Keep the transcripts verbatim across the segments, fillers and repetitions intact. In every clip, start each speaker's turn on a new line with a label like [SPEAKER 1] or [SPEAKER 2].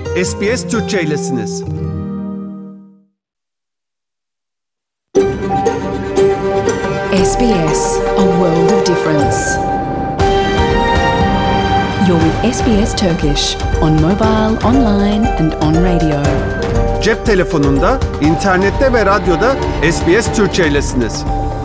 [SPEAKER 1] S B S Türkçe'ylesiniz.
[SPEAKER 2] S B S, a world of difference. You're with S B S Turkish on mobile, online and on radio.
[SPEAKER 1] Cep telefonunda, internette ve radyoda S B S Türkçe'ylesiniz.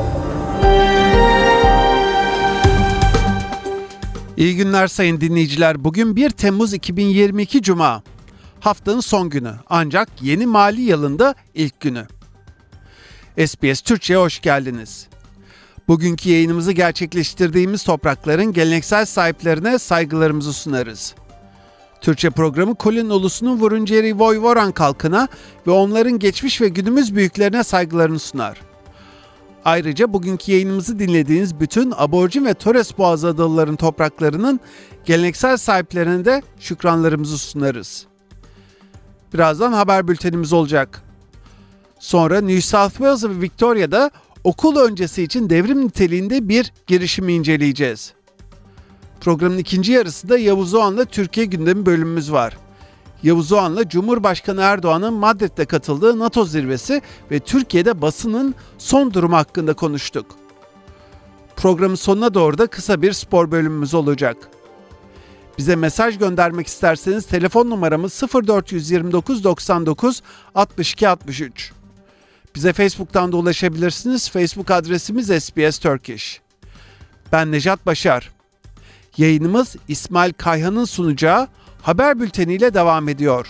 [SPEAKER 1] İyi günler sayın dinleyiciler. Bugün bir Temmuz iki bin yirmi iki Cuma. Haftanın son günü, ancak yeni mali yılında ilk günü. S B S Türkçe'ye hoş geldiniz. Bugünkü yayınımızı gerçekleştirdiğimiz toprakların geleneksel sahiplerine saygılarımızı sunarız. Türkçe programı Kulin ulusunun Wurundjeri Woiworan halkına ve onların geçmiş ve günümüz büyüklerine saygılarını sunar. Ayrıca bugünkü yayınımızı dinlediğiniz bütün Aborjin ve Torres Boğazı adalıların topraklarının geleneksel sahiplerine de şükranlarımızı sunarız. Birazdan haber bültenimiz olacak. Sonra New South Wales ve Victoria'da okul öncesi için devrim niteliğinde bir girişimi inceleyeceğiz. Programın ikinci yarısında Yavuz Oğan'la Türkiye gündemi bölümümüz var. Yavuz Oğan'la Cumhurbaşkanı Erdoğan'ın Madrid'de katıldığı NATO zirvesi ve Türkiye'de basının son durumu hakkında konuştuk. Programın sonuna doğru da kısa bir spor bölümümüz olacak. Bize mesaj göndermek isterseniz telefon numaramız sıfır dört yirmi dokuz doksan dokuz altmış iki altmış üç. Bize Facebook'tan da ulaşabilirsiniz. Facebook adresimiz S B S Turkish. Ben Nejat Başar. Yayınımız İsmail Kayhan'ın sunacağı haber bülteniyle devam ediyor.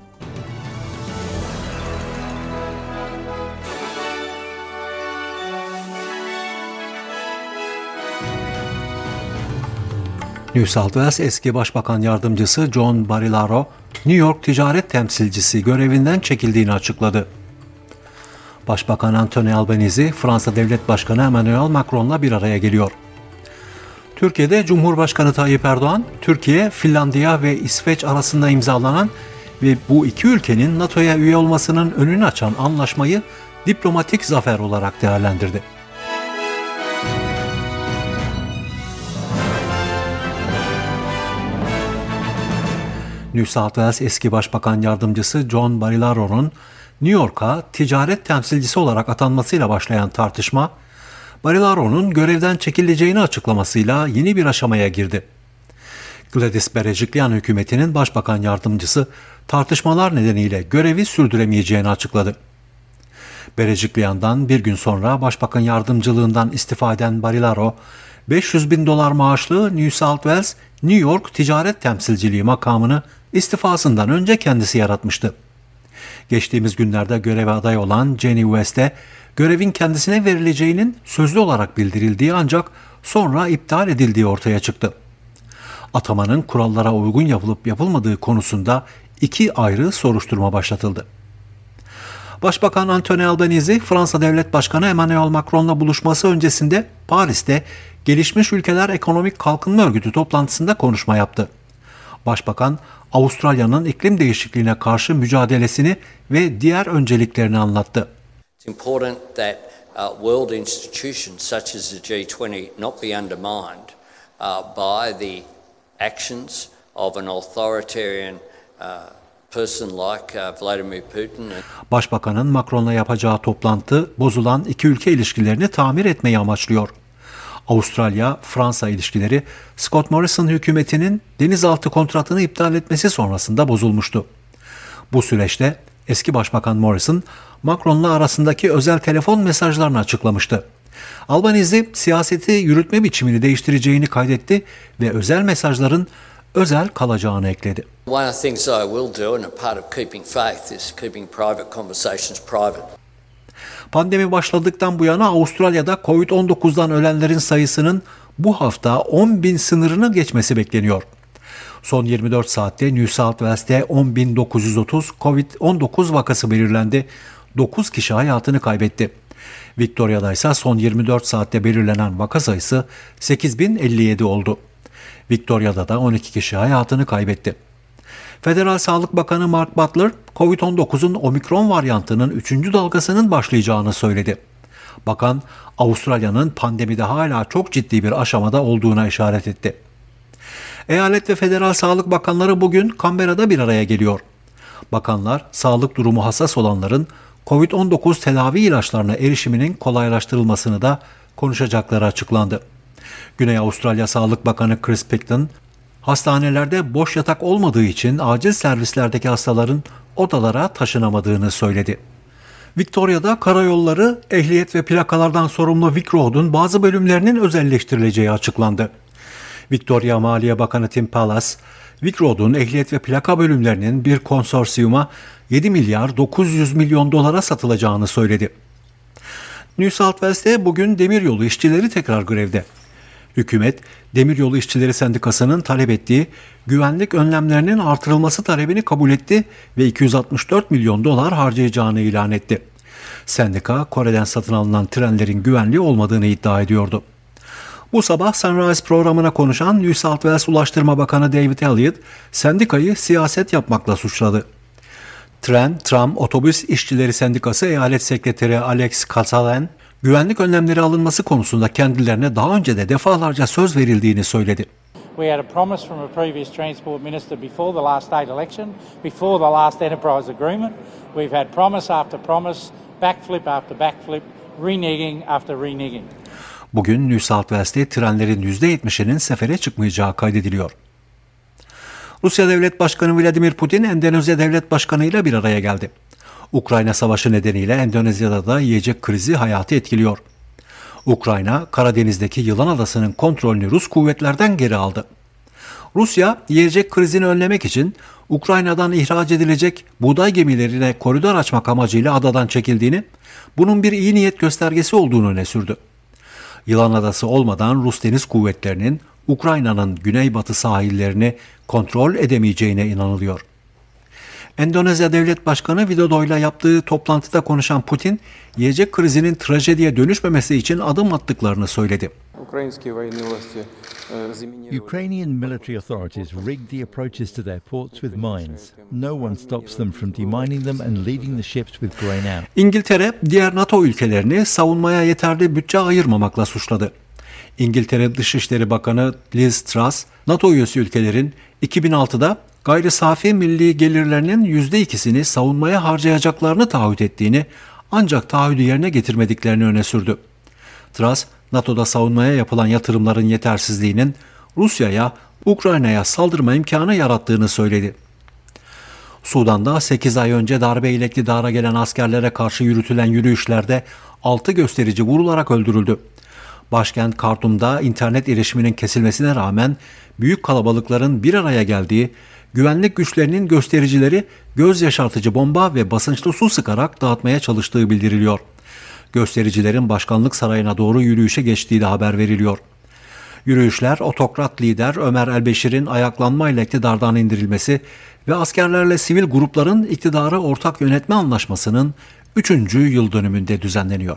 [SPEAKER 3] New South Wales eski Başbakan Yardımcısı John Barilaro, New York ticaret temsilcisi görevinden çekildiğini açıkladı. Başbakan Anthony Albanese, Fransa Devlet Başkanı Emmanuel Macron'la bir araya geliyor. Türkiye'de Cumhurbaşkanı Tayyip Erdoğan, Türkiye, Finlandiya ve İsveç arasında imzalanan ve bu iki ülkenin NATO'ya üye olmasının önünü açan anlaşmayı diplomatik zafer olarak değerlendirdi. New South Wales eski Başbakan Yardımcısı John Barilaro'nun New York'a ticaret temsilcisi olarak atanmasıyla başlayan tartışma, Barilaro'nun görevden çekileceğini açıklamasıyla yeni bir aşamaya girdi. Gladys Berejiklian hükümetinin Başbakan Yardımcısı tartışmalar nedeniyle görevi sürdüremeyeceğini açıkladı. Berejiklian'dan bir gün sonra Başbakan Yardımcılığından istifa eden Barilaro, beş yüz bin dolar maaşlı New South Wales, New York Ticaret Temsilciliği makamını istifasından önce kendisi yaratmıştı. Geçtiğimiz günlerde göreve aday olan Jenny West'e görevin kendisine verileceğinin sözlü olarak bildirildiği ancak sonra iptal edildiği ortaya çıktı. Atamanın kurallara uygun yapılıp yapılmadığı konusunda iki ayrı soruşturma başlatıldı. Başbakan Anthony Albanese, Fransa Devlet Başkanı Emmanuel Macron'la buluşması öncesinde Paris'te Gelişmiş Ülkeler Ekonomik Kalkınma Örgütü toplantısında konuşma yaptı. Başbakan, Avustralya'nın iklim değişikliğine karşı mücadelesini ve diğer önceliklerini anlattı.
[SPEAKER 4] It's important that uh, world institutions such as the G twenty not be undermined uh, by the actions of an authoritarian uh, person like uh, Vladimir Putin.
[SPEAKER 3] Başbakanın Macron'la yapacağı toplantı bozulan iki ülke ilişkilerini tamir etmeyi amaçlıyor. Avustralya-Fransa ilişkileri Scott Morrison hükümetinin denizaltı kontratını iptal etmesi sonrasında bozulmuştu. Bu süreçte eski Başbakan Morrison, Macron'la arasındaki özel telefon mesajlarını açıklamıştı. Albanese siyaseti yürütme biçimini değiştireceğini kaydetti ve özel mesajların özel kalacağını ekledi.
[SPEAKER 4] One of the things I will do and a part of keeping faith is keeping private conversations private.
[SPEAKER 3] Pandemi başladıktan bu yana Avustralya'da kovid on dokuzdan ölenlerin sayısının bu hafta on bin sınırını geçmesi bekleniyor. Son yirmi dört saatte New South Wales'te on bin dokuz yüz otuz kovid on dokuz vakası belirlendi. dokuz kişi hayatını kaybetti. Victoria'da ise son yirmi dört saatte belirlenen vaka sayısı sekiz bin elli yedi oldu. Victoria'da da on iki kişi hayatını kaybetti. Federal Sağlık Bakanı Mark Butler, kovid on dokuzun omikron varyantının üçüncü dalgasının başlayacağını söyledi. Bakan, Avustralya'nın pandemide hala çok ciddi bir aşamada olduğuna işaret etti. Eyalet ve federal sağlık bakanları bugün Canberra'da bir araya geliyor. Bakanlar, sağlık durumu hassas olanların kovid on dokuz tedavi ilaçlarına erişiminin kolaylaştırılmasını da konuşacakları açıklandı. Güney Avustralya Sağlık Bakanı Chris Picton, hastanelerde boş yatak olmadığı için acil servislerdeki hastaların odalara taşınamadığını söyledi. Victoria'da karayolları, ehliyet ve plakalardan sorumlu Vic Road'un bazı bölümlerinin özelleştirileceği açıklandı. Victoria Maliye Bakanı Tim Pallas, Vic Road'un ehliyet ve plaka bölümlerinin bir konsorsiyuma yedi milyar dokuz yüz milyon dolara satılacağını söyledi. New South Wales'te bugün demiryolu işçileri tekrar grevde. Hükümet, Demiryolu İşçileri Sendikası'nın talep ettiği güvenlik önlemlerinin artırılması talebini kabul etti ve iki yüz altmış dört milyon dolar harcayacağını ilan etti. Sendika, Kore'den satın alınan trenlerin güvenli olmadığını iddia ediyordu. Bu sabah Sunrise programına konuşan New South Wales Ulaştırma Bakanı David Elliott, sendikayı siyaset yapmakla suçladı. Tren, Tram, Otobüs İşçileri Sendikası Eyalet Sekreteri Alex Casalan, güvenlik önlemleri alınması konusunda kendilerine daha önce de defalarca söz verildiğini söyledi.
[SPEAKER 5] We had a promise from a previous transport minister before the last state election, before the last enterprise agreement. We've had promise after promise, backflip after backflip, reneging after reneging.
[SPEAKER 3] Bugün New South Wales'te trenlerin yüzde yetmişinin sefere çıkmayacağı kaydediliyor. Rusya Devlet Başkanı Vladimir Putin, Endonezya Devlet Başkanı ile bir araya geldi. Ukrayna Savaşı nedeniyle Endonezya'da da yiyecek krizi hayatı etkiliyor. Ukrayna, Karadeniz'deki Yılan Adası'nın kontrolünü Rus kuvvetlerden geri aldı. Rusya, yiyecek krizini önlemek için Ukrayna'dan ihraç edilecek buğday gemilerine koridor açmak amacıyla adadan çekildiğini, bunun bir iyi niyet göstergesi olduğunu öne sürdü. Yılan Adası olmadan Rus deniz kuvvetlerinin Ukrayna'nın güneybatı sahillerini kontrol edemeyeceğine inanılıyor. Endonezya Devlet Başkanı Widodo'yla yaptığı toplantıda konuşan Putin, yiyecek krizinin trajediye dönüşmemesi için adım attıklarını söyledi.
[SPEAKER 6] Ukrainian military authorities rigged the approaches to their ports with mines. No one stops them from demining them and leading the ships with grain out.
[SPEAKER 3] İngiltere, diğer NATO ülkelerini savunmaya yeterli bütçe ayırmamakla suçladı. İngiltere Dışişleri Bakanı Liz Truss, NATO üyesi ülkelerin iki bin altıda gayri safi milli gelirlerinin yüzde ikisini savunmaya harcayacaklarını taahhüt ettiğini, ancak taahhüdü yerine getirmediklerini öne sürdü. Truss, NATO'da savunmaya yapılan yatırımların yetersizliğinin Rusya'ya, Ukrayna'ya saldırma imkanı yarattığını söyledi. Sudan'da sekiz ay önce darbeyle iktidara gelen askerlere karşı yürütülen yürüyüşlerde altı gösterici vurularak öldürüldü. Başkent Kartum'da internet erişiminin kesilmesine rağmen büyük kalabalıkların bir araya geldiği, güvenlik güçlerinin göstericileri göz yaşartıcı bomba ve basınçlı su sıkarak dağıtmaya çalıştığı bildiriliyor. Göstericilerin başkanlık sarayına doğru yürüyüşe geçtiği de haber veriliyor. Yürüyüşler, otokrat lider Ömer el-Beşir'in ayaklanmayla iktidardan indirilmesi ve askerlerle sivil grupların iktidarı ortak yönetme anlaşmasının üçüncü yıl dönümünde düzenleniyor.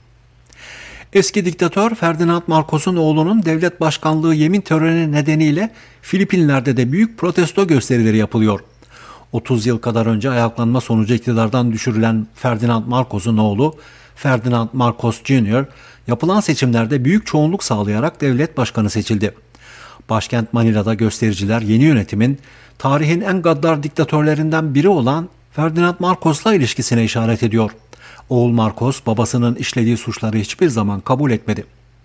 [SPEAKER 3] Eski diktatör Ferdinand Marcos'un oğlunun devlet başkanlığı yemin töreni nedeniyle Filipinler'de de büyük protesto gösterileri yapılıyor. otuz yıl kadar önce ayaklanma sonucu iktidardan düşürülen Ferdinand Marcos'un oğlu Ferdinand Marcos Junior yapılan seçimlerde büyük çoğunluk sağlayarak devlet başkanı seçildi. Başkent Manila'da göstericiler yeni yönetimin tarihin en gaddar diktatörlerinden biri olan Ferdinand Marcos'la ilişkisine işaret ediyor. Oğul Marcos babasının işlediği suçları hiçbir zaman kabul etmedi.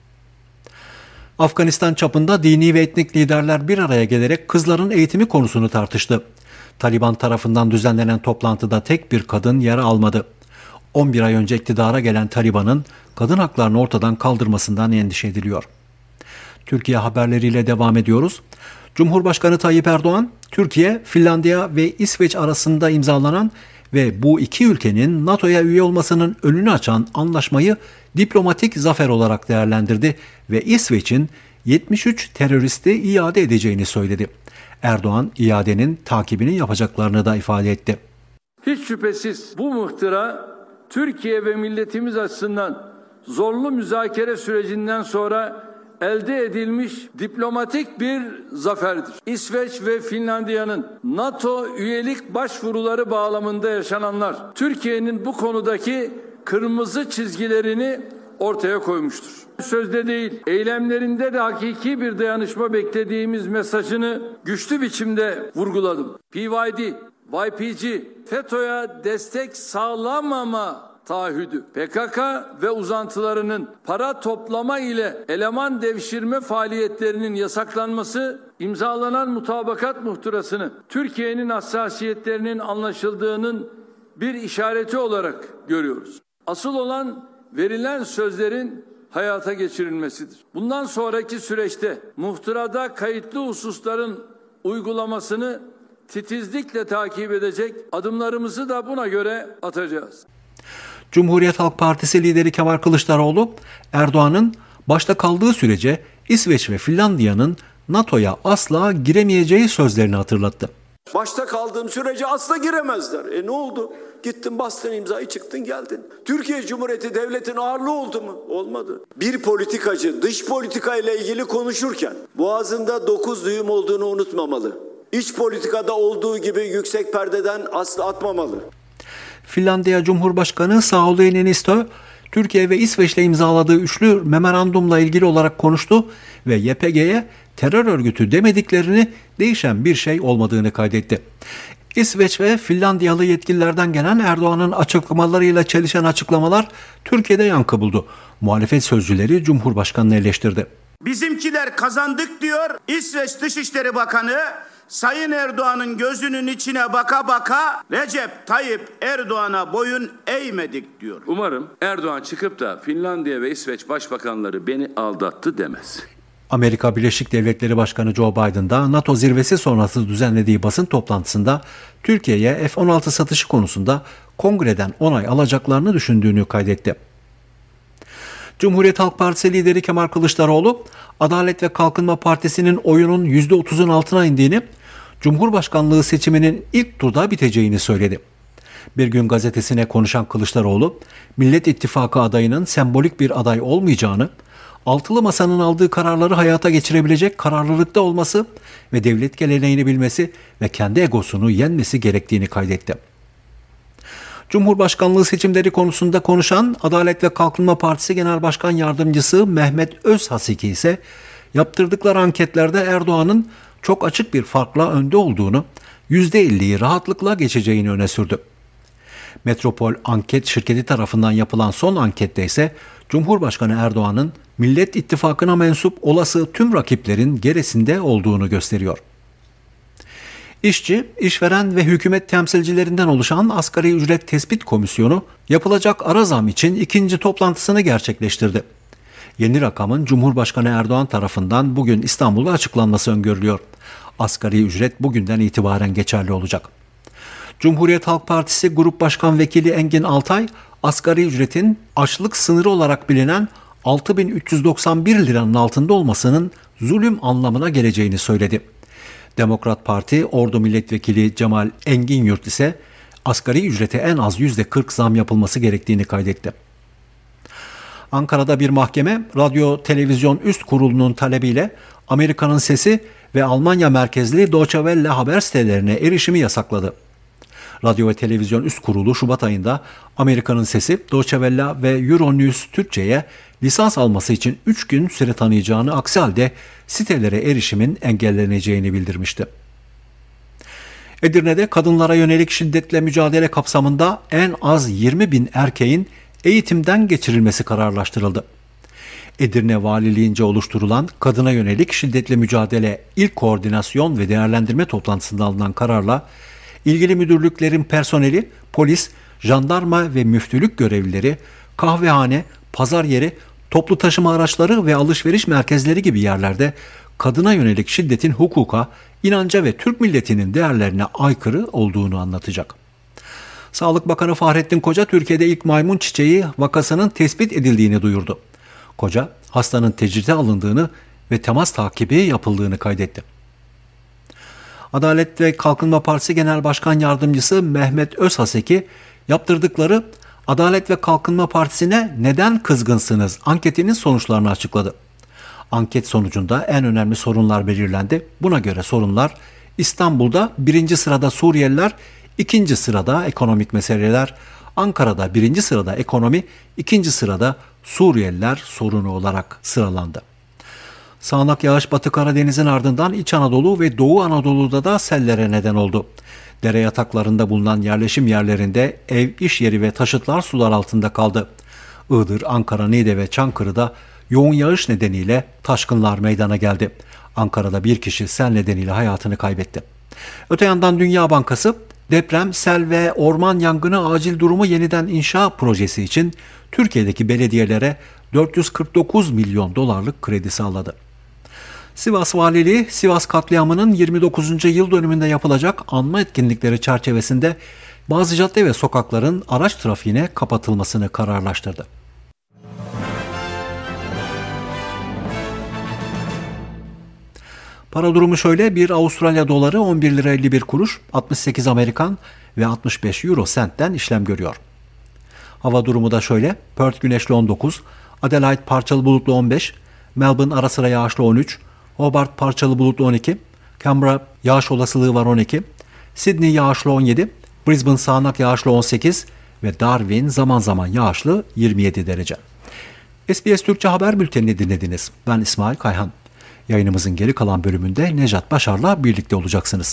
[SPEAKER 3] Afganistan çapında dini ve etnik liderler bir araya gelerek kızların eğitimi konusunu tartıştı. Taliban tarafından düzenlenen toplantıda tek bir kadın yer almadı. on bir ay önce iktidara gelen Taliban'ın kadın haklarını ortadan kaldırmasından endişe ediliyor. Türkiye haberleriyle devam ediyoruz. Cumhurbaşkanı Tayyip Erdoğan, Türkiye, Finlandiya ve İsveç arasında imzalanan ve bu iki ülkenin NATO'ya üye olmasının önünü açan anlaşmayı diplomatik zafer olarak değerlendirdi ve İsveç'in yetmiş üç teröristi iade edeceğini söyledi. Erdoğan, iadenin takibini yapacaklarını da ifade etti.
[SPEAKER 7] Hiç şüphesiz bu muhtıra Türkiye ve milletimiz açısından zorlu müzakere sürecinden sonra elde edilmiş diplomatik bir zaferdir. İsveç ve Finlandiya'nın NATO üyelik başvuruları bağlamında yaşananlar, Türkiye'nin bu konudaki kırmızı çizgilerini ortaya koymuştur. Sözde değil, eylemlerinde de hakiki bir dayanışma beklediğimiz mesajını güçlü biçimde vurguladım. P Y D Y P G, FETÖ'ye destek sağlamama taahhüdü, P K K ve uzantılarının para toplama ile eleman devşirme faaliyetlerinin yasaklanması, imzalanan mutabakat muhtırasını Türkiye'nin hassasiyetlerinin anlaşıldığının bir işareti olarak görüyoruz. Asıl olan verilen sözlerin hayata geçirilmesidir. Bundan sonraki süreçte muhtırada kayıtlı hususların uygulamasını titizlikle takip edecek, adımlarımızı da buna göre atacağız.
[SPEAKER 3] Cumhuriyet Halk Partisi lideri Kemal Kılıçdaroğlu, Erdoğan'ın başta kaldığı sürece İsveç ve Finlandiya'nın NATO'ya asla giremeyeceği sözlerini hatırlattı.
[SPEAKER 8] Başta kaldığım sürece asla giremezler. E ne oldu? Gittin bastın imzayı çıktın geldin. Türkiye Cumhuriyeti Devleti'nin ağırlığı oldu mu? Olmadı. Bir politikacı dış politika ile ilgili konuşurken boğazında dokuz düğüm olduğunu unutmamalı. İç politikada olduğu gibi yüksek perdeden asla atmamalı.
[SPEAKER 3] Finlandiya Cumhurbaşkanı Sauli Niinistö, Türkiye ve İsveç'le imzaladığı üçlü memorandumla ilgili olarak konuştu ve Y P G'ye terör örgütü demediklerini, değişen bir şey olmadığını kaydetti. İsveç ve Finlandiyalı yetkililerden gelen Erdoğan'ın açıklamalarıyla çelişen açıklamalar Türkiye'de yankı buldu. Muhalefet sözcüleri Cumhurbaşkanı'nı eleştirdi.
[SPEAKER 9] Bizimkiler kazandık diyor. İsveç Dışişleri Bakanı Sayın Erdoğan'ın gözünün içine baka baka Recep Tayyip Erdoğan'a boyun eğmedik diyor.
[SPEAKER 7] Umarım Erdoğan çıkıp da Finlandiya ve İsveç başbakanları beni aldattı demez.
[SPEAKER 3] Amerika Birleşik Devletleri Başkanı Joe Biden da NATO zirvesi sonrası düzenlediği basın toplantısında Türkiye'ye F on altı satışı konusunda kongreden onay alacaklarını düşündüğünü kaydetti. Cumhuriyet Halk Partisi lideri Kemal Kılıçdaroğlu, Adalet ve Kalkınma Partisi'nin oyunun yüzde otuzun altına indiğini, Cumhurbaşkanlığı seçiminin ilk turda biteceğini söyledi. Bir Gün gazetesine konuşan Kılıçdaroğlu, Millet İttifakı adayının sembolik bir aday olmayacağını, Altılı Masa'nın aldığı kararları hayata geçirebilecek kararlılıkta olması ve devlet geleneğini bilmesi ve kendi egosunu yenmesi gerektiğini kaydetti. Cumhurbaşkanlığı seçimleri konusunda konuşan Adalet ve Kalkınma Partisi Genel Başkan Yardımcısı Mehmet Özhaseki ise yaptırdıkları anketlerde Erdoğan'ın çok açık bir farkla önde olduğunu, yüzde elliyi rahatlıkla geçeceğini öne sürdü. Metropol Anket Şirketi tarafından yapılan son ankette ise Cumhurbaşkanı Erdoğan'ın Millet İttifakı'na mensup olası tüm rakiplerin gerisinde olduğunu gösteriyor. İşçi, işveren ve hükümet temsilcilerinden oluşan Asgari Ücret Tespit Komisyonu yapılacak ara zam için ikinci toplantısını gerçekleştirdi. Yeni rakamın Cumhurbaşkanı Erdoğan tarafından bugün İstanbul'da açıklanması öngörülüyor. Asgari ücret bugünden itibaren geçerli olacak. Cumhuriyet Halk Partisi Grup Başkan Vekili Engin Altay, asgari ücretin açlık sınırı olarak bilinen altı bin üç yüz doksan bir liranın altında olmasının zulüm anlamına geleceğini söyledi. Demokrat Parti Ordu Milletvekili Cemal Enginyurt ise asgari ücrete en az yüzde kırk zam yapılması gerektiğini kaydetti. Ankara'da bir mahkeme Radyo Televizyon Üst Kurulu'nun talebiyle Amerika'nın Sesi ve Almanya merkezli Deutsche Welle haber sitelerine erişimi yasakladı. Radyo ve Televizyon Üst Kurulu Şubat ayında Amerika'nın Sesi, Deutsche Welle ve Euronews Türkçe'ye lisans alması için üç gün süre tanıyacağını, aksi halde sitelere erişimin engelleneceğini bildirmişti. Edirne'de kadınlara yönelik şiddetle mücadele kapsamında en az yirmi bin erkeğin eğitimden geçirilmesi kararlaştırıldı. Edirne Valiliğince oluşturulan Kadına Yönelik Şiddetle Mücadele İl Koordinasyon ve Değerlendirme toplantısında alınan kararla ilgili müdürlüklerin personeli, polis, jandarma ve müftülük görevlileri, kahvehane, pazar yeri, toplu taşıma araçları ve alışveriş merkezleri gibi yerlerde kadına yönelik şiddetin hukuka, inanca ve Türk milletinin değerlerine aykırı olduğunu anlatacak. Sağlık Bakanı Fahrettin Koca, Türkiye'de ilk maymun çiçeği vakasının tespit edildiğini duyurdu. Koca, hastanın tecride alındığını ve temas takibi yapıldığını kaydetti. Adalet ve Kalkınma Partisi Genel Başkan Yardımcısı Mehmet Özhaseki, yaptırdıkları Adalet ve Kalkınma Partisi'ne neden kızgınsınız anketinin sonuçlarını açıkladı. Anket sonucunda en önemli sorunlar belirlendi. Buna göre sorunlar İstanbul'da birinci sırada Suriyeliler, ikinci sırada ekonomik meseleler, Ankara'da birinci sırada ekonomi, ikinci sırada Suriyeliler sorunu olarak sıralandı. Sağanak yağış Batı Karadeniz'in ardından İç Anadolu ve Doğu Anadolu'da da sellere neden oldu. Dere yataklarında bulunan yerleşim yerlerinde ev, iş yeri ve taşıtlar sular altında kaldı. Iğdır, Ankara, Niğde ve Çankırı'da yoğun yağış nedeniyle taşkınlar meydana geldi. Ankara'da bir kişi sel nedeniyle hayatını kaybetti. Öte yandan Dünya Bankası deprem, sel ve orman yangını acil durumu yeniden inşa projesi için Türkiye'deki belediyelere dört yüz kırk dokuz milyon dolarlık kredi sağladı. Sivas Valiliği, Sivas katliamının yirmi dokuzuncu yıl dönümünde yapılacak anma etkinlikleri çerçevesinde bazı cadde ve sokakların araç trafiğine kapatılmasını kararlaştırdı. Para durumu şöyle: bir Avustralya doları on bir lira elli bir kuruş, altmış sekiz Amerikan ve altmış beş Euro sentten işlem görüyor. Hava durumu da şöyle: Perth güneşli on dokuz, Adelaide parçalı bulutlu on beş, Melbourne ara sıra yağışlı on üç, Hobart parçalı bulutlu on iki, Canberra yağış olasılığı var on iki, Sydney yağışlı on yedi, Brisbane sağanak yağışlı on sekiz ve Darwin zaman zaman yağışlı yirmi yedi derece. S B S Türkçe haber bültenini dinlediniz. Ben İsmail Kayhan. Yayınımızın geri kalan bölümünde Nejat Başar'la birlikte olacaksınız.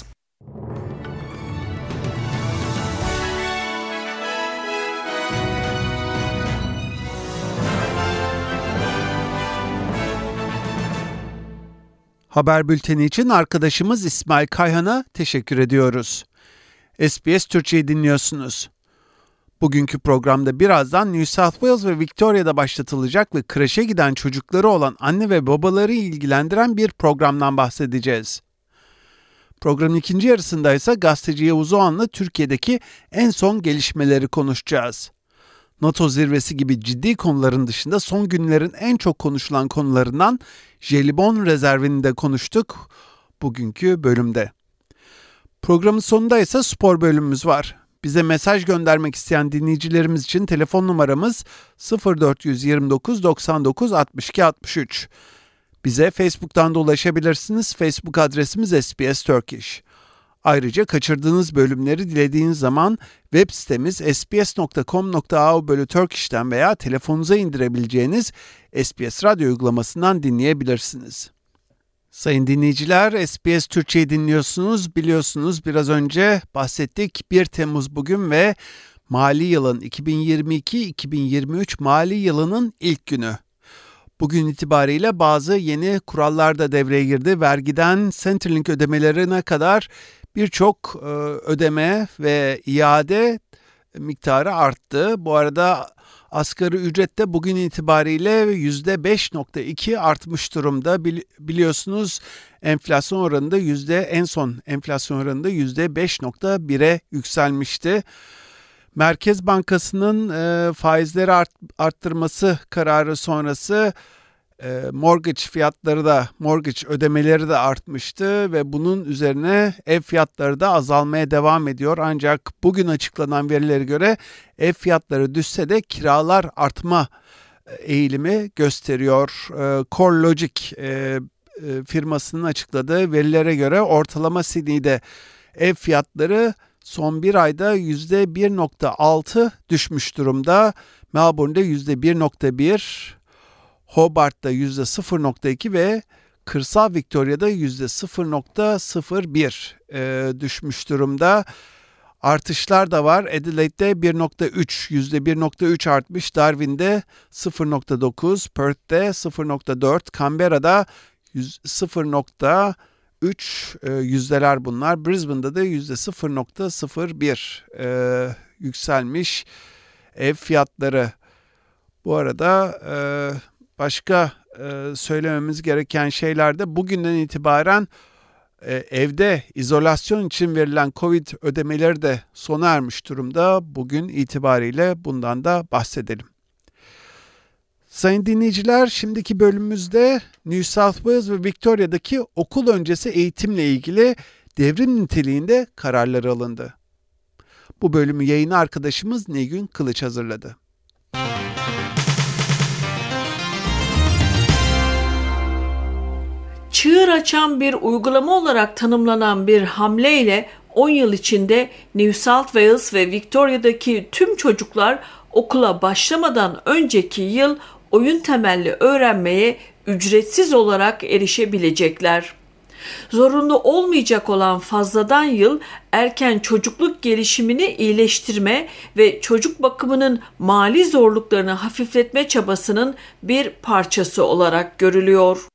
[SPEAKER 1] Haber bülteni için arkadaşımız İsmail Kayhan'a teşekkür ediyoruz. S B S Türkçe'yi dinliyorsunuz. Bugünkü programda birazdan New South Wales ve Victoria'da başlatılacak ve kreşe giden çocukları olan anne ve babaları ilgilendiren bir programdan bahsedeceğiz. Programın ikinci yarısında ise gazeteci Yavuz Oğan'la Türkiye'deki en son gelişmeleri konuşacağız. NATO zirvesi gibi ciddi konuların dışında son günlerin en çok konuşulan konularından jelibon rezervini de konuştuk bugünkü bölümde. Programın sonunda ise spor bölümümüz var. Bize mesaj göndermek isteyen dinleyicilerimiz için telefon numaramız sıfır dört yirmi dokuz doksan dokuz altmış iki altmış üç. Bize Facebook'tan da ulaşabilirsiniz. Facebook adresimiz S B S Turkish. Ayrıca kaçırdığınız bölümleri dilediğiniz zaman web sitemiz s b s nokta com nokta a u bölü Turkish'ten veya telefonunuza indirebileceğiniz S B S radyo uygulamasından dinleyebilirsiniz. Sayın dinleyiciler, S B S Türkçe'yi dinliyorsunuz. Biliyorsunuz biraz önce bahsettik. bir Temmuz bugün ve mali yılın iki bin yirmi iki iki bin yirmi üç mali yılının ilk günü. Bugün itibariyle bazı yeni kurallar da devreye girdi. Vergiden Centrelink ödemelerine kadar birçok e, ödeme ve iade miktarı arttı. Bu arada asgari ücret de bugün itibariyle yüzde beş nokta iki artmış durumda. Bili- biliyorsunuz enflasyon oranında yüzde en son enflasyon oranında yüzde beş nokta bire yükselmişti. Merkez Bankası'nın e, faizleri art, arttırması kararı sonrası e, mortgage fiyatları da, mortgage ödemeleri de artmıştı ve bunun üzerine ev fiyatları da azalmaya devam ediyor. Ancak bugün açıklanan verilere göre ev fiyatları düşse de kiralar artma eğilimi gösteriyor. E, CoreLogic e, e, firmasının açıkladığı verilere göre ortalama Sydney'de ev fiyatları son bir ayda yüzde bir nokta altı düşmüş durumda. Melbourne'de yüzde bir nokta bir, Hobart'ta yüzde sıfır nokta iki ve kırsal Victoria'da yüzde sıfır nokta sıfır bir e, düşmüş durumda. Artışlar da var. Adelaide'de bir nokta üç, yüzde bir nokta üç artmış. Darwin'de sıfır nokta dokuz, Perth'te sıfır nokta dört, Canberra'da sıfır nokta üç e, yüzdeler bunlar. Brisbane'da da yüzde sıfır nokta sıfır bir e, yükselmiş ev fiyatları. Bu arada e, başka e, söylememiz gereken şeyler de bugünden itibaren e, evde izolasyon için verilen Covid ödemeleri de sona ermiş durumda. Bugün itibariyle bundan da bahsedelim. Sayın dinleyiciler, şimdiki bölümümüzde New South Wales ve Victoria'daki okul öncesi eğitimle ilgili devrim niteliğinde kararlar alındı. Bu bölümü yayını arkadaşımız Nilgün Kılıç hazırladı.
[SPEAKER 10] Çığır açan bir uygulama olarak tanımlanan bir hamleyle on yıl içinde New South Wales ve Victoria'daki tüm çocuklar okula başlamadan önceki yıl oyun temelli öğrenmeye ücretsiz olarak erişebilecekler. Zorunlu olmayacak olan fazladan yıl erken çocukluk gelişimini iyileştirme ve çocuk bakımının mali zorluklarını hafifletme çabasının bir parçası olarak görülüyor.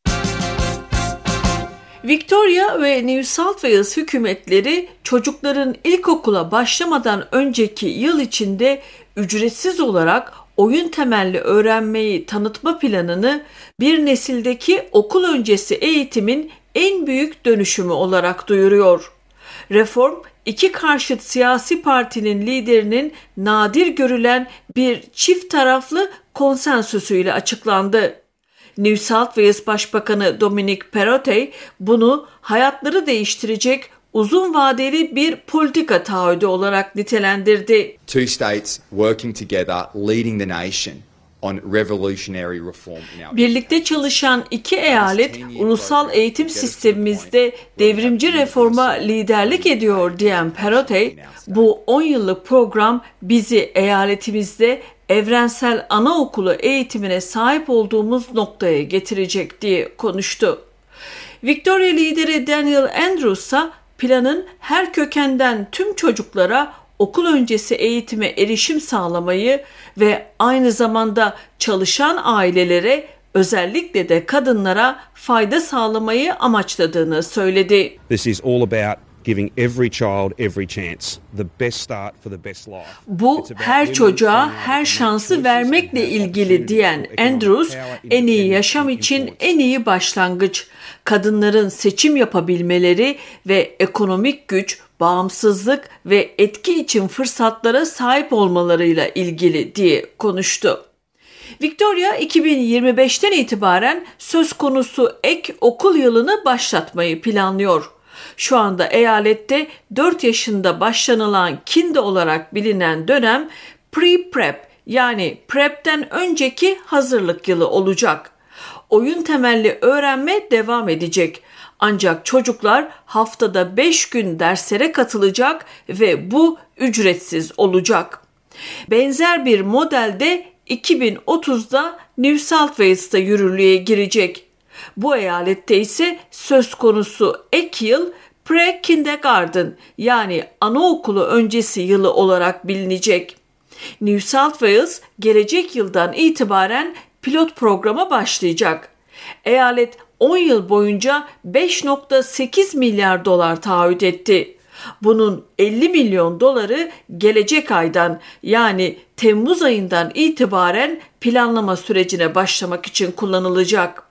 [SPEAKER 10] Victoria ve New South Wales hükümetleri çocukların ilkokula başlamadan önceki yıl içinde ücretsiz olarak oyun temelli öğrenmeyi tanıtma planını bir nesildeki okul öncesi eğitimin en büyük dönüşümü olarak duyuruyor. Reform, iki karşıt siyasi partinin liderinin nadir görülen bir çift taraflı konsensüsüyle açıklandı. New South Wales Başbakanı Dominic Perrottet bunu hayatları değiştirecek uzun vadeli bir politika taahhüdü olarak nitelendirdi.
[SPEAKER 11] Two states working together, leading the nation on revolutionary reform in our
[SPEAKER 10] Birlikte çalışan iki eyalet ulusal eğitim sistemimizde devrimci reforma liderlik ediyor diyen Perrottet, bu on yıllık program bizi eyaletimizde evrensel anaokulu eğitimine sahip olduğumuz noktaya getirecek diye konuştu. Victoria lideri Daniel Andrews ise planın her kökenden tüm çocuklara okul öncesi eğitime erişim sağlamayı ve aynı zamanda çalışan ailelere, özellikle de kadınlara fayda sağlamayı amaçladığını söyledi.
[SPEAKER 12] This is all about giving every child every chance, the best start for the best life.
[SPEAKER 10] Bu her çocuğa her şansı vermekle ilgili diyen Andrews, en iyi yaşam için en iyi başlangıç, kadınların seçim yapabilmeleri ve ekonomik güç, bağımsızlık ve etki için fırsatlara sahip olmalarıyla ilgili diye konuştu. Victoria iki bin yirmi beşten itibaren söz konusu ek okul yılını başlatmayı planlıyor. Şu anda eyalette dört yaşında başlanılan kinder olarak bilinen dönem pre-prep yani prep'ten önceki hazırlık yılı olacak. Oyun temelli öğrenme devam edecek. Ancak çocuklar haftada beş gün derslere katılacak ve bu ücretsiz olacak. Benzer bir modelde iki bin otuzda New South Wales'ta yürürlüğe girecek. Bu eyalette ise söz konusu ek yıl pre-kindergarten yani anaokulu öncesi yılı olarak bilinecek. New South Wales gelecek yıldan itibaren pilot programa başlayacak. Eyalet on yıl boyunca beş virgül sekiz milyar dolar taahhüt etti. Bunun elli milyon doları gelecek aydan yani Temmuz ayından itibaren planlama sürecine başlamak için kullanılacak.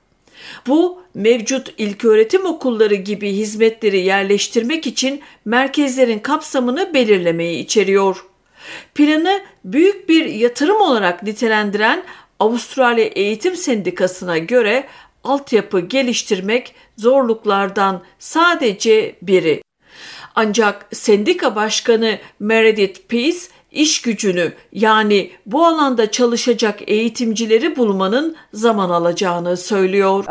[SPEAKER 10] Bu mevcut ilköğretim okulları gibi hizmetleri yerleştirmek için merkezlerin kapsamını belirlemeyi içeriyor. Planı büyük bir yatırım olarak nitelendiren Avustralya Eğitim Sendikası'na göre altyapı geliştirmek zorluklardan sadece biri. Ancak sendika başkanı Meredith Peace, iş gücünü yani bu alanda çalışacak eğitimcileri bulmanın zaman alacağını söylüyor.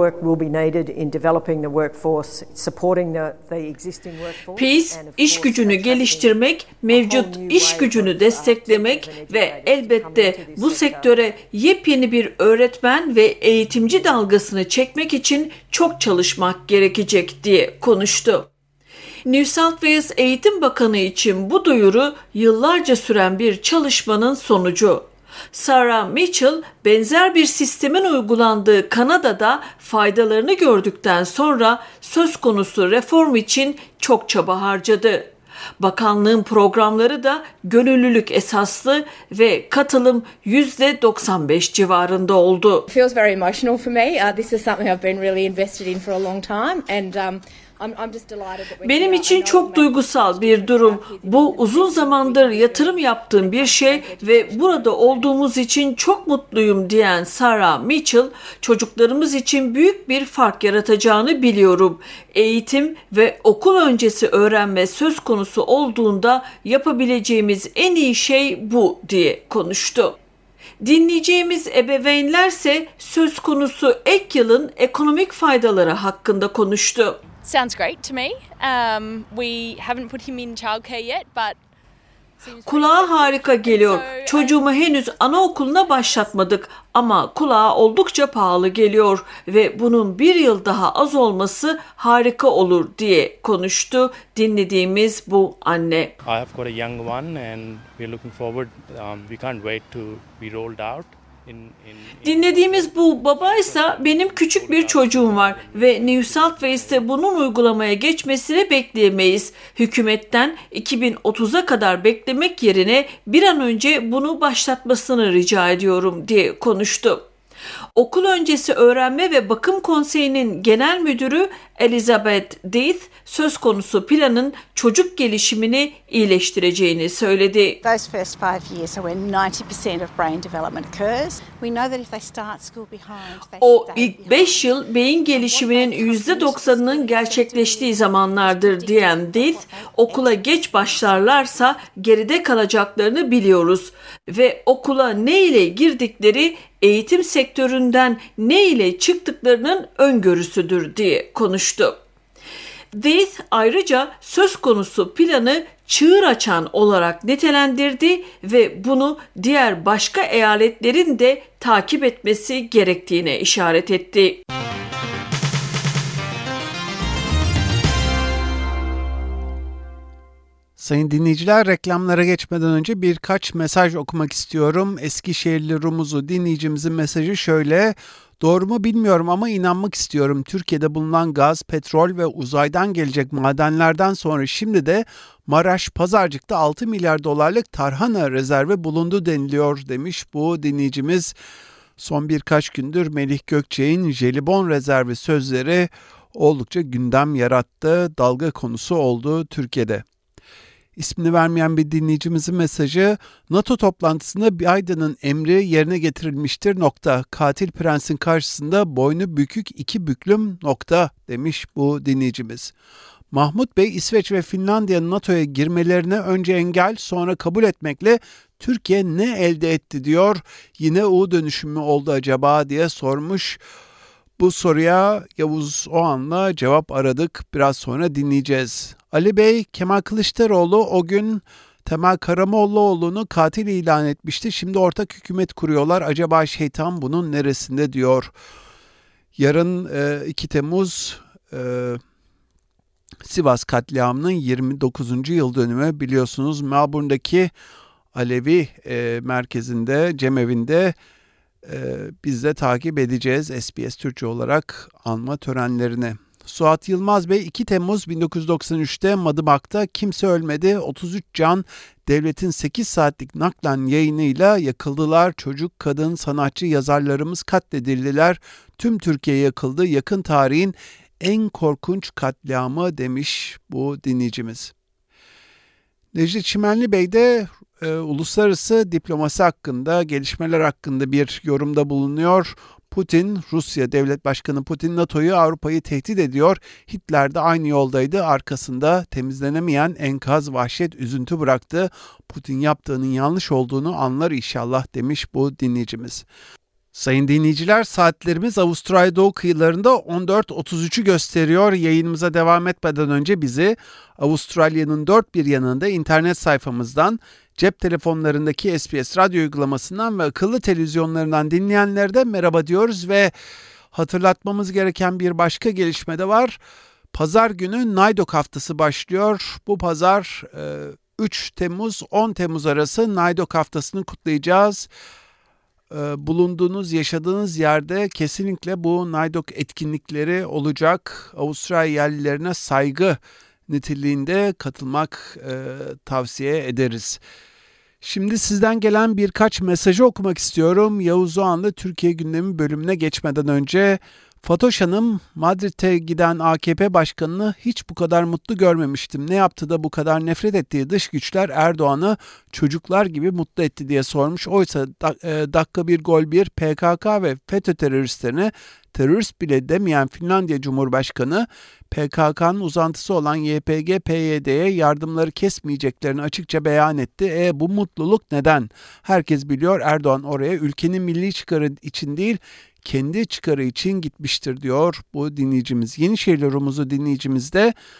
[SPEAKER 10] Peace, iş gücünü geliştirmek, mevcut iş gücünü desteklemek ve elbette bu sektöre yepyeni bir öğretmen ve eğitimci dalgasını çekmek için çok çalışmak gerekecek diye konuştu. New South Wales Eğitim Bakanı için bu duyuru yıllarca süren bir çalışmanın sonucu. Sarah Mitchell, benzer bir sistemin uygulandığı Kanada'da faydalarını gördükten sonra söz konusu reform için çok çaba harcadı. Bakanlığın programları da gönüllülük esaslı ve katılım yüzde doksan beş civarında oldu.
[SPEAKER 13] It feels very emotional for me. Uh, this is something I've been really invested in for a long time and um
[SPEAKER 10] Benim için çok duygusal bir durum. Bu uzun zamandır yatırım yaptığım bir şey ve burada olduğumuz için çok mutluyum diyen Sarah Mitchell, çocuklarımız için büyük bir fark yaratacağını biliyorum. Eğitim ve okul öncesi öğrenme söz konusu olduğunda yapabileceğimiz en iyi şey bu diye konuştu. Dinleyeceğimiz ebeveynlerse söz konusu ek yılın ekonomik faydaları hakkında konuştu.
[SPEAKER 14] Sounds great to me. Um, we haven't put him in childcare yet, but
[SPEAKER 10] Kulağa harika geliyor. Çocuğumu henüz anaokuluna başlatmadık ama kulağa oldukça pahalı geliyor ve bunun bir yıl daha az olması harika olur diye konuştu dinlediğimiz bu anne.
[SPEAKER 14] I have got a young one and we're looking forward. Um, we can't wait to be rolled out.
[SPEAKER 10] Dinlediğimiz bu babaysa benim küçük bir çocuğum var ve New South Wales'te bunun uygulamaya geçmesini bekleyemeyiz. Hükümetten iki bin otuza kadar beklemek yerine bir an önce bunu başlatmasını rica ediyorum diye konuştu. Okul öncesi öğrenme ve bakım konseyinin genel müdürü Elizabeth Death söz konusu planın çocuk gelişimini iyileştireceğini söyledi.
[SPEAKER 15] Those first five years are when ninety percent of brain development occurs. We know that if they start school behind, they
[SPEAKER 10] O ilk beş yıl beyin gelişiminin yüzde doksanının gerçekleştiği zamanlardır diyen Death, okula geç başlarlarsa geride kalacaklarını biliyoruz ve okula ne ile girdikleri eğitim sektöründen ne ile çıktıklarının öngörüsüdür diye konuştu. Death ayrıca söz konusu planı çığır açan olarak nitelendirdi ve bunu diğer başka eyaletlerin de takip etmesi gerektiğine işaret etti.
[SPEAKER 1] Sayın dinleyiciler, reklamlara geçmeden önce birkaç mesaj okumak istiyorum. Eskişehirli Rumuzu dinleyicimizin mesajı şöyle: doğru mu bilmiyorum ama inanmak istiyorum. Türkiye'de bulunan gaz, petrol ve uzaydan gelecek madenlerden sonra şimdi de Maraş Pazarcık'ta altı milyar dolarlık tarhana rezervi bulundu deniliyor demiş bu dinleyicimiz. Son birkaç gündür Melih Gökçek'in jelibon rezervi sözleri oldukça gündem yarattı, dalga konusu oldu Türkiye'de. İsmini vermeyen bir dinleyicimizin mesajı: NATO toplantısında Biden'ın emri yerine getirilmiştir nokta. Katil prensin karşısında boynu bükük iki büklüm nokta demiş bu dinleyicimiz. Mahmut Bey, İsveç ve Finlandiya'nın NATO'ya girmelerine önce engel sonra kabul etmekle Türkiye ne elde etti diyor. Yine U dönüşümü oldu acaba diye sormuş. Bu soruya Yavuz Oğan'la cevap aradık. Biraz sonra dinleyeceğiz. Ali Bey, Kemal Kılıçdaroğlu o gün Temel Karamollaoğlu'nu katil ilan etmişti. Şimdi ortak hükümet kuruyorlar. Acaba şeytan bunun neresinde diyor. Yarın iki Temmuz e, Sivas katliamının yirmi dokuzuncu yıl dönümü, biliyorsunuz Melbourne'daki Alevi e, merkezinde, cemevinde e, biz de takip edeceğiz S B S Türkçe olarak anma törenlerini. Suat Yılmaz Bey, iki Temmuz bin dokuz yüz doksan üçte Madımak'ta kimse ölmedi. otuz üç can devletin sekiz saatlik naklen yayınıyla yakıldılar. Çocuk, kadın, sanatçı, yazarlarımız katledildiler. Tüm Türkiye yakıldı. Yakın tarihin en korkunç katliamı demiş bu dinleyicimiz. Necdet Çimenli Bey de e, uluslararası diplomasi hakkında, gelişmeler hakkında bir yorumda bulunuyor. Putin, Rusya Devlet Başkanı Putin, NATO'yu, Avrupa'yı tehdit ediyor. Hitler de aynı yoldaydı. Arkasında temizlenemeyen enkaz, vahşet, üzüntü bıraktı. Putin yaptığının yanlış olduğunu anlar inşallah demiş bu dinleyicimiz. Sayın dinleyiciler, saatlerimiz Avustralya doğu kıyılarında on dört otuz üçü gösteriyor. Yayınımıza devam etmeden önce bizi Avustralya'nın dört bir yanında internet sayfamızdan, cep telefonlarındaki S B S radyo uygulamasından ve akıllı televizyonlarından dinleyenlere de merhaba diyoruz ve hatırlatmamız gereken bir başka gelişme de var. Pazar günü Naydok haftası başlıyor. Bu pazar üç Temmuz on Temmuz arası Naydok haftasını kutlayacağız. Bulunduğunuz, yaşadığınız yerde kesinlikle bu Naydok etkinlikleri olacak. Avustralya yerlilerine saygı niteliğinde katılmak e, tavsiye ederiz. Şimdi sizden gelen birkaç mesajı okumak istiyorum. Yavuz Oğan'la Türkiye gündemi bölümüne geçmeden önce Fatoş Hanım, Madrid'e giden A K P başkanını hiç bu kadar mutlu görmemiştim. Ne yaptı da bu kadar nefret ettiği dış güçler Erdoğan'ı çocuklar gibi mutlu etti diye sormuş. Oysa dakika bir gol bir P K K ve FETÖ teröristlerine terörist bile demeyen Finlandiya Cumhurbaşkanı P K K'nın uzantısı olan Y P G P Y D'ye yardımları kesmeyeceklerini açıkça beyan etti. E bu mutluluk neden? Herkes biliyor, Erdoğan oraya ülkenin milli çıkarı için değil, kendi çıkarı için gitmiştir diyor bu dinleyicimiz. Yenişehirli Rumuzlu dinleyicimiz de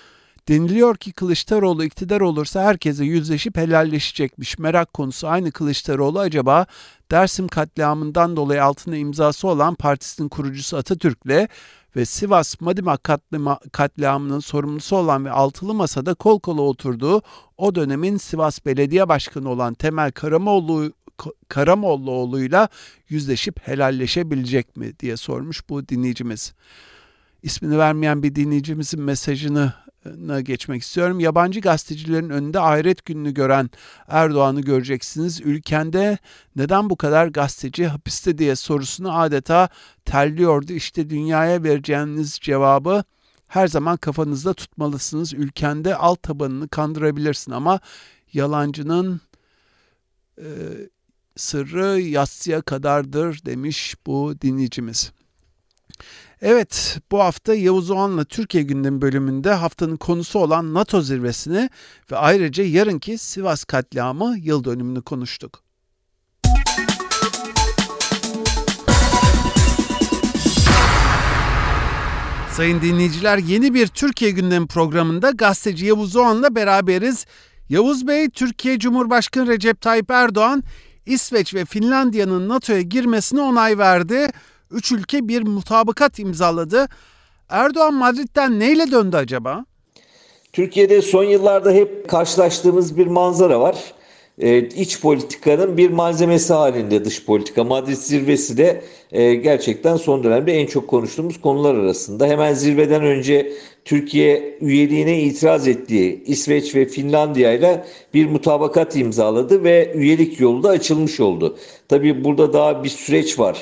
[SPEAKER 1] Deniliyor ki Kılıçdaroğlu iktidar olursa herkese yüzleşip helalleşecekmiş. Merak konusu aynı Kılıçdaroğlu acaba Dersim katliamından dolayı altına imzası olan partisinin kurucusu Atatürk'le ve Sivas Madımak katliamının sorumlusu olan ve altılı masada kol kola oturduğu o dönemin Sivas Belediye Başkanı olan Temel Karamoğlu Karamollaoğlu'yla yüzleşip helalleşebilecek mi diye sormuş bu dinleyicimiz. İsmini vermeyen bir dinleyicimizin mesajını geçmek istiyorum. Yabancı gazetecilerin önünde hayret gününü gören Erdoğan'ı göreceksiniz. Ülkende neden bu kadar gazeteci hapiste diye sorusunu adeta terliyordu. İşte dünyaya vereceğiniz cevabı her zaman kafanızda tutmalısınız. Ülkende alt tabanını kandırabilirsin ama yalancının e, sırrı yatsıya kadardır demiş bu dinleyicimiz. Evet, bu hafta Yavuz Oğan'la Türkiye Gündemi bölümünde haftanın konusu olan NATO zirvesini ve ayrıca yarınki Sivas katliamı yıl dönümünü konuştuk. Sayın dinleyiciler, yeni bir Türkiye Gündemi programında gazeteci Yavuz Oğan'la beraberiz. Yavuz Bey, Türkiye Cumhurbaşkanı Recep Tayyip Erdoğan, İsveç ve Finlandiya'nın NATO'ya girmesine onay verdi. Üç ülke bir mutabakat imzaladı. Erdoğan Madrid'den neyle döndü acaba?
[SPEAKER 16] Türkiye'de son yıllarda hep karşılaştığımız bir manzara var. Ee, iç politikanın bir malzemesi halinde dış politika. Madrid zirvesi de e, gerçekten son dönemde en çok konuştuğumuz konular arasında. Hemen zirveden önce Türkiye üyeliğine itiraz ettiği İsveç ve Finlandiya ile bir mutabakat imzaladı ve üyelik yolu da açılmış oldu. Tabii burada daha bir süreç var.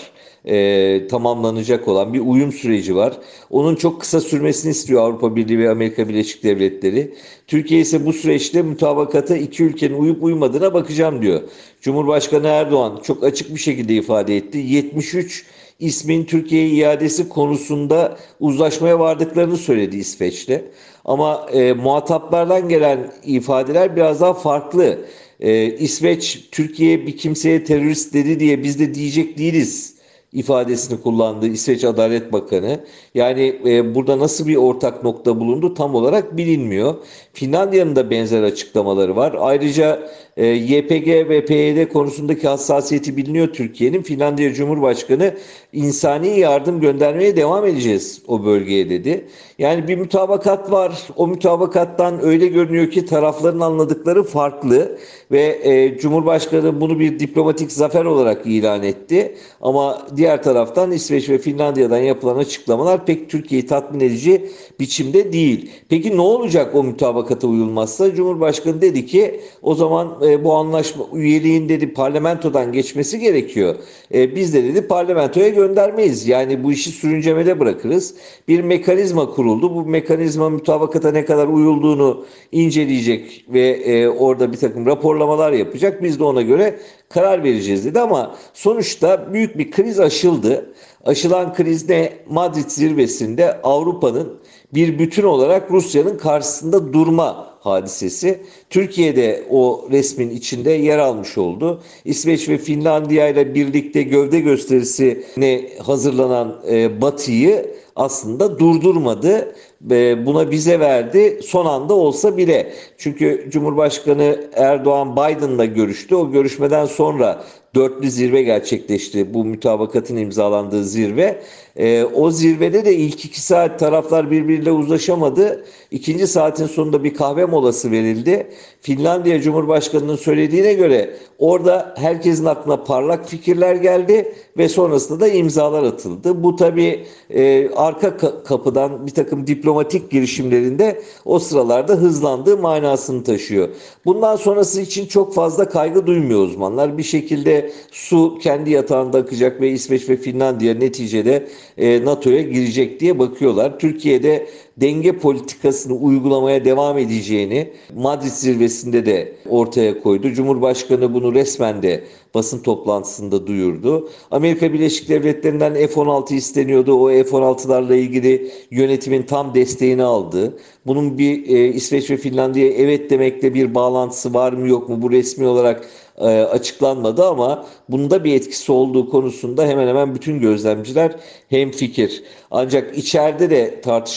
[SPEAKER 16] E, tamamlanacak olan bir uyum süreci var. Onun çok kısa sürmesini istiyor Avrupa Birliği ve Amerika Birleşik Devletleri. Türkiye ise bu süreçte mutabakata iki ülkenin uyup uymadığına bakacağım diyor. Cumhurbaşkanı Erdoğan çok açık bir şekilde ifade etti. yetmiş üç ismin Türkiye'ye iadesi konusunda uzlaşmaya vardıklarını söyledi İsveç'te. Ama e, muhataplardan gelen ifadeler biraz daha farklı. E, İsveç Türkiye bir kimseye terörist dedi diye biz de diyecek değiliz ifadesini kullandı İsveç Adalet Bakanı. Yani e, burada nasıl bir ortak nokta bulundu tam olarak bilinmiyor. Finlandiya'nın da benzer açıklamaları var. Ayrıca e, Y P G ve P Y D konusundaki hassasiyeti biliniyor Türkiye'nin. Finlandiya Cumhurbaşkanı insani yardım göndermeye devam edeceğiz o bölgeye dedi. Yani bir mutabakat var. O mutabakattan öyle görünüyor ki tarafların anladıkları farklı ve e, Cumhurbaşkanı bunu bir diplomatik zafer olarak ilan etti. Ama diğer taraftan İsveç ve Finlandiya'dan yapılan açıklamalar pek Türkiye'yi tatmin edici biçimde değil. Peki ne olacak o mutabakata uyulmazsa? Cumhurbaşkanı dedi ki o zaman e, bu anlaşma üyeliğin dedi parlamentodan geçmesi gerekiyor. E, biz de dedi parlamentoya göndermeyiz. Yani bu işi sürüncemede bırakırız. Bir mekanizma kuruldu. Bu mekanizma mutabakata ne kadar uyulduğunu inceleyecek ve e, orada bir takım raporlamalar yapacak. Biz de ona göre karar vereceğiz dedi ama sonuçta büyük bir kriz aşıldı. Aşılan kriz ne? Madrid zirvesinde Avrupa'nın bir bütün olarak Rusya'nın karşısında durma hadisesi. Türkiye'de o resmin içinde yer almış oldu. İsveç ve Finlandiya ile birlikte gövde gösterisine hazırlanan e, Batı'yı aslında durdurmadı. E, buna vize verdi son anda olsa bile. Çünkü Cumhurbaşkanı Erdoğan Biden'la görüştü. O görüşmeden sonra dörtlü zirve gerçekleşti. Bu mutabakatın imzalandığı zirve. E, o zirvede de ilk iki saat taraflar birbiriyle uzlaşamadı. İkinci saatin sonunda bir kahve molası verildi. Finlandiya Cumhurbaşkanı'nın söylediğine göre orada herkesin aklına parlak fikirler geldi ve sonrasında da imzalar atıldı. Bu tabii e, arka ka- kapıdan bir takım diplomatik girişimlerinde o sıralarda hızlandığı manasını taşıyor. Bundan sonrası için çok fazla kaygı duymuyor uzmanlar. Bir şekilde su kendi yatağında akacak ve İsveç ve Finlandiya neticede e, NATO'ya girecek diye bakıyorlar. Türkiye'de denge politikasını uygulamaya devam edeceğini Madrid zirvesinde de ortaya koydu. Cumhurbaşkanı bunu resmen de basın toplantısında duyurdu. Amerika Birleşik Devletleri'nden F on altı isteniyordu. O F on altılarla ilgili yönetimin tam desteğini aldı. Bunun bir e, İsveç ve Finlandiya'ya evet demekle bir bağlantısı var mı yok mu bu resmi olarak e, açıklanmadı ama bunda bir etkisi olduğu konusunda hemen hemen bütün gözlemciler hemfikir. Ancak içeride de tartışmanın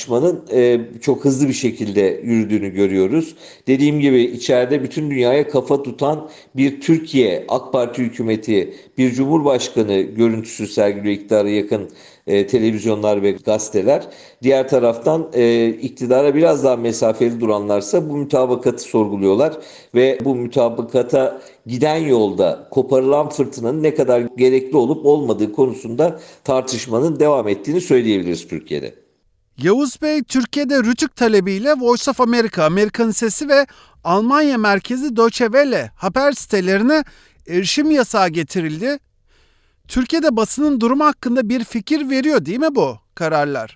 [SPEAKER 16] e, çok hızlı bir şekilde yürüdüğünü görüyoruz. Dediğim gibi içeride bütün dünyaya kafa tutan bir Türkiye AK Parti hükümeti, bir Cumhurbaşkanı görüntüsü sergiliyor iktidara yakın e, televizyonlar ve gazeteler. Diğer taraftan e, iktidara biraz daha mesafeli duranlarsa bu mütabakatı sorguluyorlar ve bu mütabakata giden yolda koparılan fırtınanın ne kadar gerekli olup olmadığı konusunda tartışmanın devam ettiğini söyleyebiliriz Türkiye'de.
[SPEAKER 1] Yavuz Bey, Türkiye'de Rütük talebiyle Voice of America, Amerika'nın Sesi ve Almanya merkezi Deutsche Welle haber sitelerine erişim yasağı getirildi. Türkiye'de basının durumu hakkında bir fikir veriyor değil mi bu kararlar?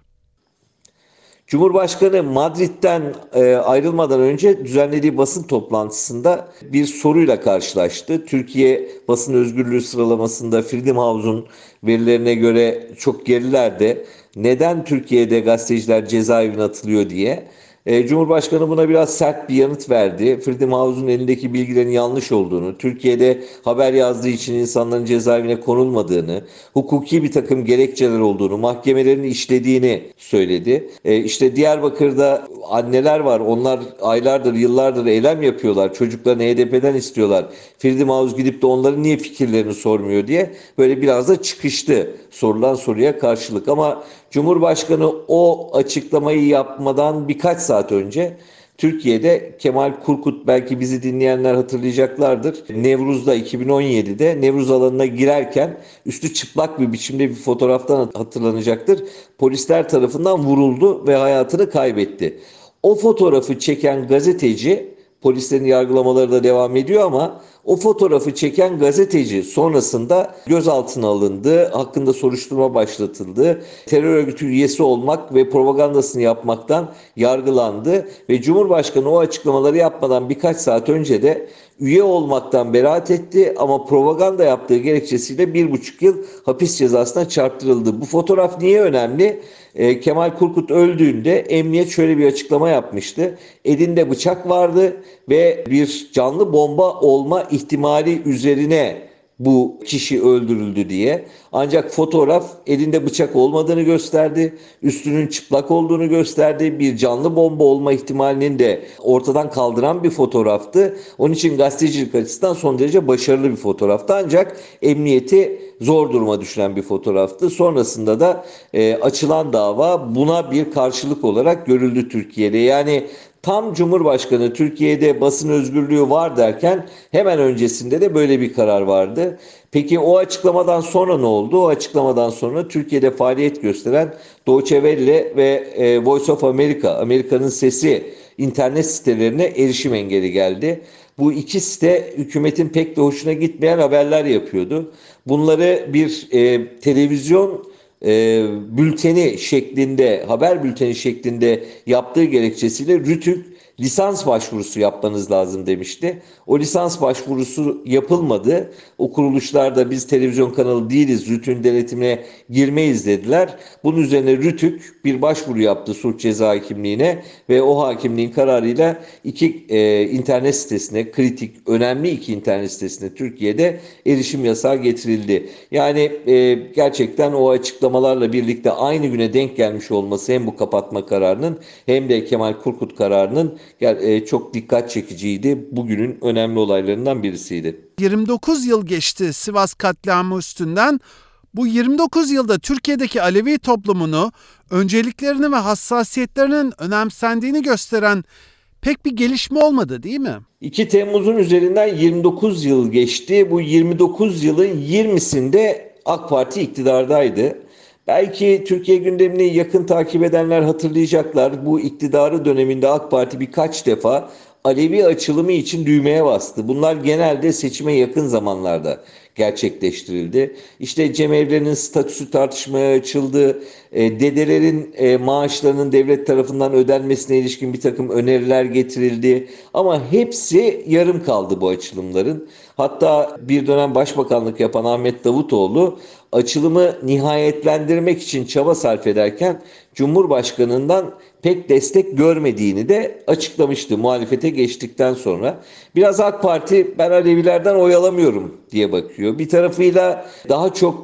[SPEAKER 16] Cumhurbaşkanı Madrid'den e, ayrılmadan önce düzenlediği basın toplantısında bir soruyla karşılaştı. Türkiye basın özgürlüğü sıralamasında Freedom House'un verilerine göre çok gerilerde. Neden Türkiye'de gazeteciler cezaevine atılıyor diye. E, Cumhurbaşkanı buna biraz sert bir yanıt verdi. Freedom House'un elindeki bilgilerin yanlış olduğunu, Türkiye'de haber yazdığı için insanların cezaevine konulmadığını, hukuki bir takım gerekçeler olduğunu, mahkemelerin işlediğini söyledi. E, işte Diyarbakır'da anneler var. Onlar aylardır, yıllardır eylem yapıyorlar. Çocuklarını H D P'den istiyorlar. Freedom House gidip de onların niye fikirlerini sormuyor diye böyle biraz da çıkıştı sorulan soruya karşılık. Ama Cumhurbaşkanı o açıklamayı yapmadan birkaç saat önce Türkiye'de Kemal Kurkut, belki bizi dinleyenler hatırlayacaklardır, Nevruz'da iki bin on yedide Nevruz alanına girerken üstü çıplak bir biçimde bir fotoğraftan hatırlanacaktır. Polisler tarafından vuruldu ve hayatını kaybetti. O fotoğrafı çeken gazeteci, polislerin yargılamaları da devam ediyor ama o fotoğrafı çeken gazeteci sonrasında gözaltına alındı, hakkında soruşturma başlatıldı, terör örgütü üyesi olmak ve propagandasını yapmaktan yargılandı ve Cumhurbaşkanı o açıklamaları yapmadan birkaç saat önce de üye olmaktan beraat etti ama propaganda yaptığı gerekçesiyle bir buçuk yıl hapis cezasına çarptırıldı. Bu fotoğraf niye önemli? E, Kemal Kurkut öldüğünde emniyet şöyle bir açıklama yapmıştı. Elinde bıçak vardı ve bir canlı bomba olma ihtimali üzerine bu kişi öldürüldü diye. Ancak fotoğraf elinde bıçak olmadığını gösterdi, üstünün çıplak olduğunu gösterdi, bir canlı bomba olma ihtimalinin de ortadan kaldıran bir fotoğraftı. Onun için gazetecilik açısından son derece başarılı bir fotoğraftı. Ancak emniyeti zor duruma düşüren bir fotoğraftı. Sonrasında da e, açılan dava buna bir karşılık olarak görüldü Türkiye'de. Yani tam Cumhurbaşkanı Türkiye'de basın özgürlüğü var derken hemen öncesinde de böyle bir karar vardı. Peki o açıklamadan sonra ne oldu? O açıklamadan sonra Türkiye'de faaliyet gösteren Deutsche Welle ve e, Voice of America, Amerika'nın Sesi internet sitelerine erişim engeli geldi. Bu iki site hükümetin pek de hoşuna gitmeyen haberler yapıyordu. Bunları bir e, televizyon e, bülteni şeklinde, haber bülteni şeklinde yaptığı gerekçesiyle Rütük lisans başvurusu yapmanız lazım demişti. O lisans başvurusu yapılmadı. O kuruluşlar da biz televizyon kanalı değiliz, Rütük'ün denetimine girmeyiz dediler. Bunun üzerine Rütük bir başvuru yaptı Suç Ceza Hakimliği'ne ve o hakimliğin kararıyla iki e, internet sitesine, kritik, önemli iki internet sitesine Türkiye'de erişim yasağı getirildi. Yani e, gerçekten o açıklamalarla birlikte aynı güne denk gelmiş olması hem bu kapatma kararının hem de Kemal Kurkut kararının çok dikkat çekiciydi. Bugünün önemli olaylarından birisiydi.
[SPEAKER 1] yirmi dokuz yıl geçti Sivas katliamı üstünden. Bu yirmi dokuz yılda Türkiye'deki Alevi toplumunu, önceliklerini ve hassasiyetlerinin önemsendiğini gösteren pek bir gelişme olmadı değil mi?
[SPEAKER 16] iki Temmuz'un üzerinden yirmi dokuz yıl geçti. Bu yirmi dokuz yılın yirmisinde AK Parti iktidardaydı. Belki Türkiye gündemini yakın takip edenler hatırlayacaklar. Bu iktidarı döneminde AK Parti birkaç defa Alevi açılımı için düğmeye bastı. Bunlar genelde seçime yakın zamanlarda gerçekleştirildi. İşte cemevlerinin statüsü tartışmaya açıldı. E, dedelerin e, maaşlarının devlet tarafından ödenmesine ilişkin bir takım öneriler getirildi. Ama hepsi yarım kaldı bu açılımların. Hatta bir dönem başbakanlık yapan Ahmet Davutoğlu açılımı nihayetlendirmek için çaba sarf ederken Cumhurbaşkanı'ndan pek destek görmediğini de açıklamıştı muhalefete geçtikten sonra. Biraz AK Parti ben Alevilerden oy alamıyorum diye bakıyor. Bir tarafıyla daha çok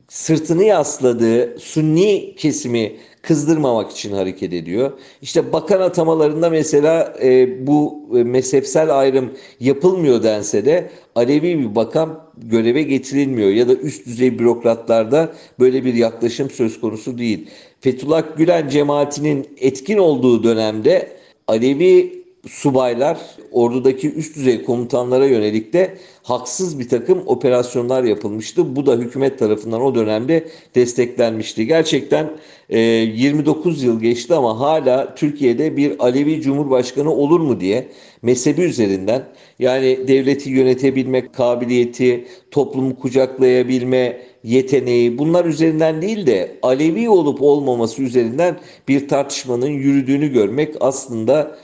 [SPEAKER 16] sırtını yasladığı Sunni kesimi kızdırmamak için hareket ediyor. İşte bakan atamalarında mesela e, bu e, mezhepsel ayrım yapılmıyor dense de Alevi bir bakan göreve getirilmiyor ya da üst düzey bürokratlarda böyle bir yaklaşım söz konusu değil. Fethullah Gülen cemaatinin etkin olduğu dönemde Alevi subaylar ordudaki üst düzey komutanlara yönelik de haksız bir takım operasyonlar yapılmıştı. Bu da hükümet tarafından o dönemde desteklenmişti. Gerçekten e, yirmi dokuz yıl geçti ama hala Türkiye'de bir Alevi Cumhurbaşkanı olur mu diye mezhebi üzerinden, yani devleti yönetebilme kabiliyeti, toplumu kucaklayabilme yeteneği, bunlar üzerinden değil de Alevi olup olmaması üzerinden bir tartışmanın yürüdüğünü görmek aslında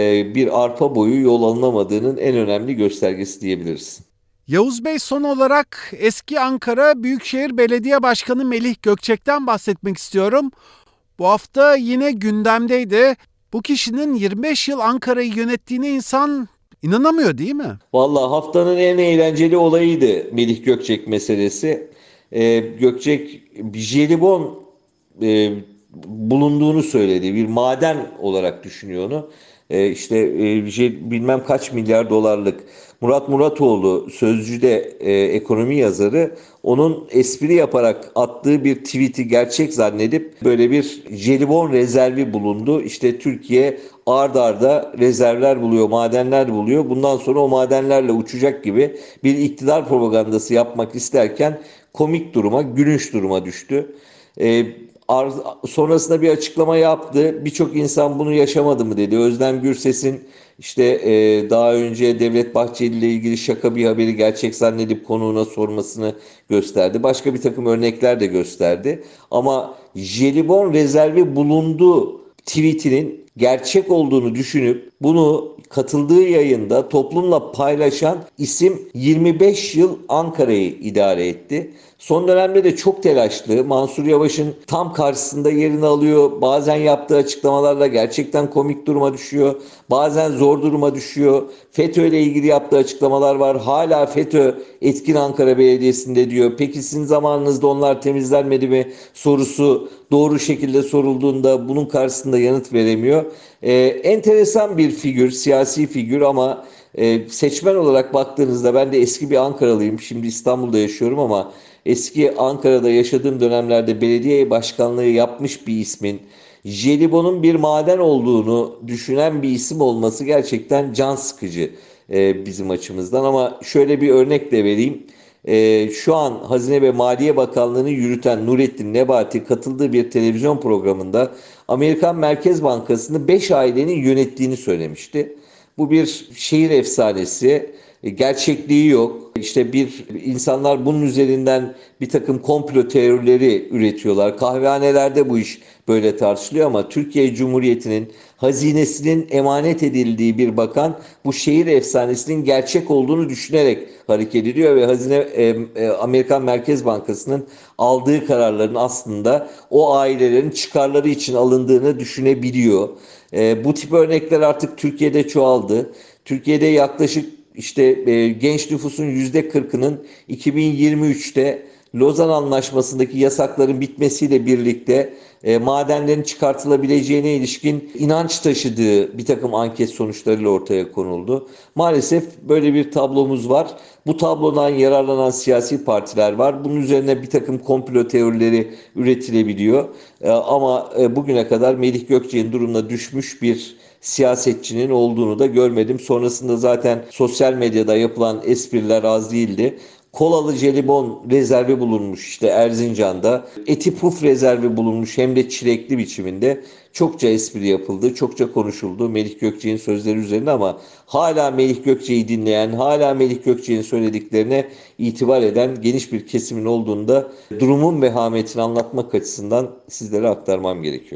[SPEAKER 16] bir arpa boyu yol alınamadığının en önemli göstergesi diyebiliriz.
[SPEAKER 1] Yavuz Bey, son olarak eski Ankara Büyükşehir Belediye Başkanı Melih Gökçek'ten bahsetmek istiyorum. Bu hafta yine gündemdeydi. Bu kişinin yirmi beş yıl Ankara'yı yönettiğine insan inanamıyor, değil mi?
[SPEAKER 16] Vallahi haftanın en eğlenceli olayıydı Melih Gökçek meselesi. Ee, Gökçek bir jelibon e, bulunduğunu söyledi. Bir maden olarak düşünüyor onu. Ee, işte e, şey, bilmem kaç milyar dolarlık. Murat Muratoğlu Sözcü'de e, ekonomi yazarı, onun espri yaparak attığı bir tweet'i gerçek zannedip böyle bir jelibon rezervi bulundu. İşte Türkiye ard arda rezervler buluyor, madenler buluyor. Bundan sonra o madenlerle uçacak gibi bir iktidar propagandası yapmak isterken komik duruma, gülünç duruma düştü. E, Sonrasında bir açıklama yaptı. Birçok insan bunu yaşamadı mı dedi. Özlem Gürses'in işte e, daha önce Devlet Bahçeli ile ilgili şaka bir haberi gerçek zannedip konuğuna sormasını gösterdi. Başka bir takım örnekler de gösterdi. Ama jelibon rezervi bulundu tweetinin gerçek olduğunu düşünüp bunu katıldığı yayında toplumla paylaşan isim yirmi beş yıl Ankara'yı idare etti. Son dönemde de çok telaşlı. Mansur Yavaş'ın tam karşısında yerini alıyor. Bazen yaptığı açıklamalarla gerçekten komik duruma düşüyor. Bazen zor duruma düşüyor. FETÖ ile ilgili yaptığı açıklamalar var. Hala FETÖ etkin Ankara Belediyesi'nde diyor. Peki sizin zamanınızda onlar temizlenmedi mi sorusu doğru şekilde sorulduğunda bunun karşısında yanıt veremiyor. Ee, enteresan bir figür, siyasi figür ama e, seçmen olarak baktığınızda, ben de eski bir Ankaralıyım. Şimdi İstanbul'da yaşıyorum ama eski Ankara'da yaşadığım dönemlerde belediye başkanlığı yapmış bir ismin jelibonun bir maden olduğunu düşünen bir isim olması gerçekten can sıkıcı e, bizim açımızdan. Ama şöyle bir örnek de vereyim. E, şu an Hazine ve Maliye Bakanlığı'nı yürüten Nurettin Nebati katıldığı bir televizyon programında Amerikan Merkez Bankası'nı beş ailenin yönettiğini söylemişti. Bu bir şehir efsanesi. Gerçekliği yok. İşte bir insanlar bunun üzerinden bir takım komplo teorileri üretiyorlar. Kahvehanelerde bu iş böyle tartışılıyor ama Türkiye Cumhuriyeti'nin hazinesinin emanet edildiği bir bakan bu şehir efsanesinin gerçek olduğunu düşünerek hareket ediyor ve Hazine e, e, Amerikan Merkez Bankası'nın aldığı kararların aslında o ailelerin çıkarları için alındığını düşünebiliyor. E, bu tip örnekler artık Türkiye'de çoğaldı. Türkiye'de yaklaşık İşte e, genç nüfusun yüzde kırkının iki bin yirmi üçte Lozan Anlaşması'ndaki yasakların bitmesiyle birlikte e, madenlerin çıkartılabileceğine ilişkin inanç taşıdığı bir takım anket sonuçlarıyla ortaya konuldu. Maalesef böyle bir tablomuz var. Bu tablodan yararlanan siyasi partiler var. Bunun üzerine bir takım komplo teorileri üretilebiliyor. E, ama e, bugüne kadar Melih Gökçek'in durumuna düşmüş bir siyasetçinin olduğunu da görmedim. Sonrasında zaten sosyal medyada yapılan espriler az değildi. Kolalı jelibon rezervi bulunmuş işte Erzincan'da. Eti puf rezervi bulunmuş hem de çilekli biçiminde. Çokça espri yapıldı, çokça konuşuldu Melih Gökçek'in sözleri üzerine ama hala Melih Gökçek'i dinleyen, hala Melih Gökçek'in söylediklerine itibar eden geniş bir kesimin olduğunu da durumun vehametini anlatmak açısından sizlere aktarmam gerekiyor.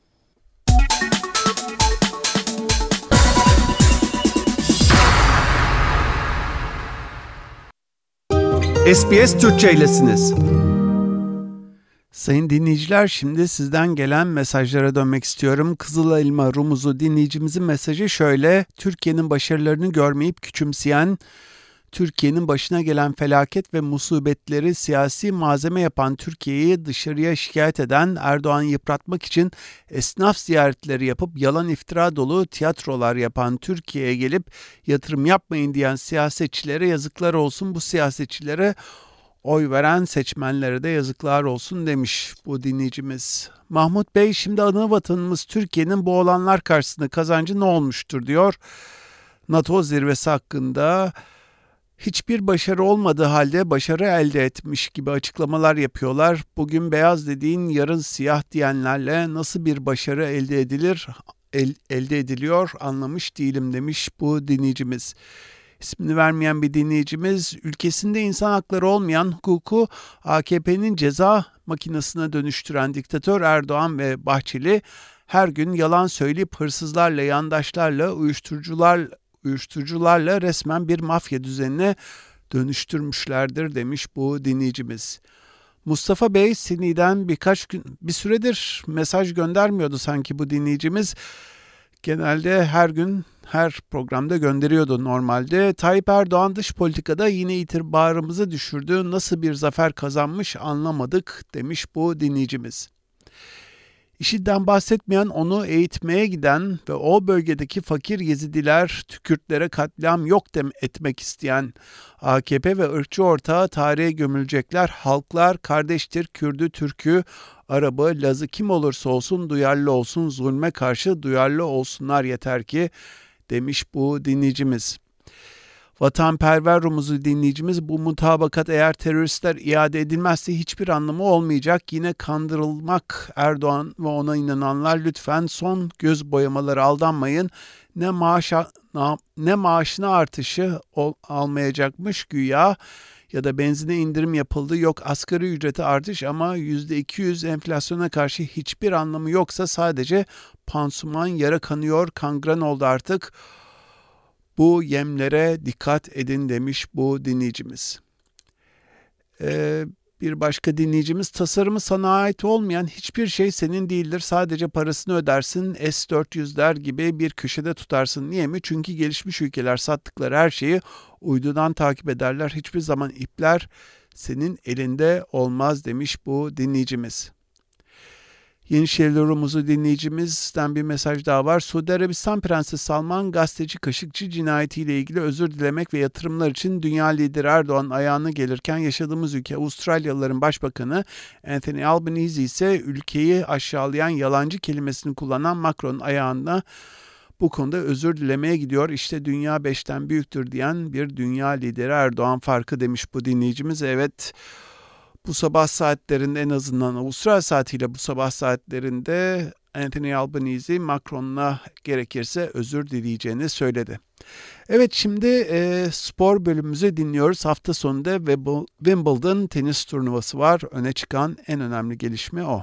[SPEAKER 1] S B S Türkçe'ylesiniz. Sayın dinleyiciler, şimdi sizden gelen mesajlara dönmek istiyorum. Kızıl Elma Rumuzu dinleyicimizin mesajı şöyle: Türkiye'nin başarılarını görmeyip küçümseyen, Türkiye'nin başına gelen felaket ve musibetleri siyasi malzeme yapan Türkiye'yi dışarıya şikayet eden, Erdoğan'ı yıpratmak için esnaf ziyaretleri yapıp yalan iftira dolu tiyatrolar yapan Türkiye'ye gelip yatırım yapmayın diyen siyasetçilere yazıklar olsun, bu siyasetçilere oy veren seçmenlere de yazıklar olsun demiş bu dinleyicimiz. Mahmut Bey, şimdi ana vatanımız Türkiye'nin bu olanlar karşısında kazancı ne olmuştur diyor. NATO zirvesi hakkında hiçbir başarı olmadığı halde başarı elde etmiş gibi açıklamalar yapıyorlar. Bugün beyaz dediğin yarın siyah diyenlerle nasıl bir başarı elde edilir, el, elde ediliyor anlamış değilim demiş bu dinleyicimiz. İsmini vermeyen bir dinleyicimiz, ülkesinde insan hakları olmayan, hukuku A K P'nin ceza makinesine dönüştüren diktatör Erdoğan ve Bahçeli her gün yalan söyleyip hırsızlarla, yandaşlarla, uyuşturucular, uyuşturucularla resmen bir mafya düzenine dönüştürmüşlerdir demiş bu dinleyicimiz. Mustafa Bey, Sydney'den birkaç gün, bir süredir mesaj göndermiyordu sanki bu dinleyicimiz. Genelde her gün, her programda gönderiyordu normalde. Tayyip Erdoğan dış politikada yine itibarımızı düşürdü. Nasıl bir zafer kazanmış anlamadık demiş bu dinleyicimiz. İşinden bahsetmeyen, onu eğitmeye giden ve o bölgedeki fakir Yezidiler, Kürtlere katliam yok dem etmek isteyen A K P ve ırkçı ortağı tarihe gömülecekler. Halklar kardeştir, Kürdü, Türk'ü, Arabı, Lazı kim olursa olsun duyarlı olsun, zulme karşı duyarlı olsunlar yeter ki demiş bu dinleyicimiz. Vatanperver Rumuzlu dinleyicimiz, bu mutabakat eğer teröristler iade edilmezse hiçbir anlamı olmayacak. Yine kandırılmak Erdoğan ve ona inananlar, lütfen son göz boyamaları aldanmayın. Ne maaşa, ne maaşına artışı ol, almayacakmış güya ya da benzine indirim yapıldı. Yok asgari ücrete artış ama yüzde iki yüz enflasyona karşı hiçbir anlamı yoksa sadece pansuman, yara kanıyor, kangren oldu artık. Bu yemlere dikkat edin demiş bu dinleyicimiz. Ee, bir başka dinleyicimiz, tasarımı sana ait olmayan hiçbir şey senin değildir. Sadece parasını ödersin, S dört yüzler gibi bir köşede tutarsın. Niye mi? Çünkü gelişmiş ülkeler sattıkları her şeyi uydudan takip ederler. Hiçbir zaman ipler senin elinde olmaz demiş bu dinleyicimiz. Yenişehirli Rumuzlu dinleyicimizden bir mesaj daha var. Suudi Arabistan Prenses Salman gazeteci Kaşıkçı cinayetiyle ilgili özür dilemek ve yatırımlar için dünya lideri Erdoğan'ın ayağına gelirken yaşadığımız ülke Avustralyalıların başbakanı Anthony Albanese ise ülkeyi aşağılayan yalancı kelimesini kullanan Macron'un ayağına bu konuda özür dilemeye gidiyor. İşte dünya beşten büyüktür diyen bir dünya lideri Erdoğan farkı demiş bu dinleyicimiz. Evet, bu sabah saatlerinde, en azından Avustralya saatiyle bu sabah saatlerinde Anthony Albanese Macron'la gerekirse özür dileyeceğini söyledi. Evet, şimdi e, spor bölümümüzü dinliyoruz. Hafta sonunda Wimbledon tenis turnuvası var. Öne çıkan en önemli gelişme o.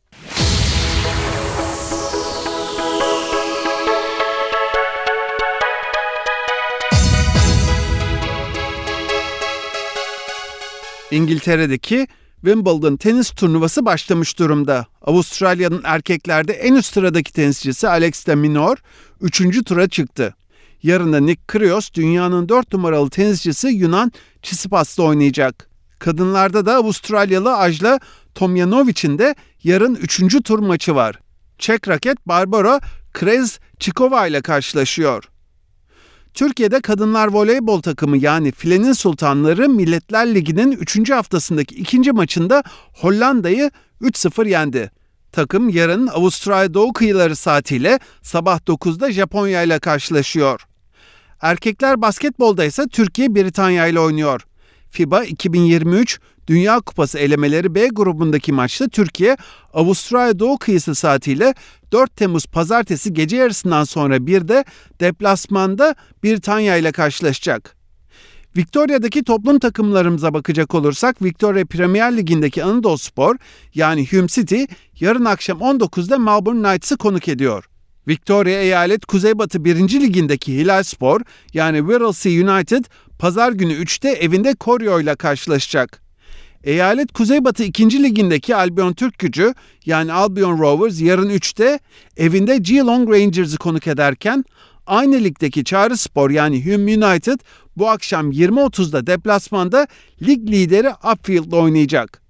[SPEAKER 1] İngiltere'deki Wimbledon tenis turnuvası başlamış durumda. Avustralya'nın erkeklerde en üst sıradaki tenisçisi Alex de Minaur üçüncü tura çıktı. Yarın da Nick Kyrgios dünyanın dört numaralı tenisçisi Yunan Tsitsipas'la oynayacak. Kadınlarda da Avustralyalı Ajla Tomjanovic'in de yarın üçüncü tur maçı var. Çek raket Barbara Krejcikova ile karşılaşıyor. Türkiye'de kadınlar voleybol takımı yani Filenin Sultanları Milletler Ligi'nin üçüncü haftasındaki ikinci maçında Hollanda'yı üç sıfır yendi. Takım yarın Avustralya Doğu kıyıları saatiyle sabah dokuzda Japonya ile karşılaşıyor. Erkekler basketbolda ise Türkiye Britanya ile oynuyor. FIBA iki bin yirmi üç Dünya Kupası elemeleri B grubundaki maçta Türkiye, Avustralya Doğu kıyısı saatiyle dört Temmuz Pazartesi gece yarısından sonra bir de deplasmanda Britanya ile karşılaşacak. Victoria'daki toplum takımlarımıza bakacak olursak Victoria Premier Ligi'ndeki Anadoluspor yani Hume City yarın akşam on dokuzda Melbourne Knights'ı konuk ediyor. Victoria Eyalet Kuzeybatı birinci Ligi'ndeki Hilalspor yani Wirral United pazar günü üçte evinde Koryo ile karşılaşacak. Eyalet Kuzeybatı ikinci Ligi'ndeki Albion Türkgücü yani Albion Rovers yarın üçte evinde Geelong Rangers'ı konuk ederken aynı ligdeki Çağrıspor yani Hume United bu akşam yirmi otuzda deplasmanda lig lideri Upfield'la oynayacak.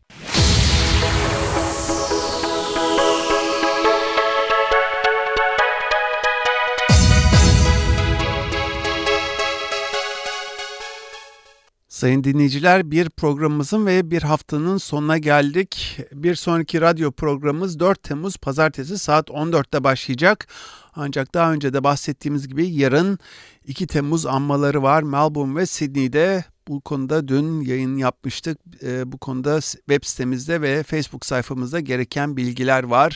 [SPEAKER 1] Sayın dinleyiciler, bir programımızın ve bir haftanın sonuna geldik. Bir sonraki radyo programımız dört Temmuz Pazartesi saat on dörtte başlayacak. Ancak daha önce de bahsettiğimiz gibi yarın iki Temmuz anmaları var. Melbourne ve Sydney'de bu konuda dün yayın yapmıştık. Bu konuda web sitemizde ve Facebook sayfamızda gereken bilgiler var.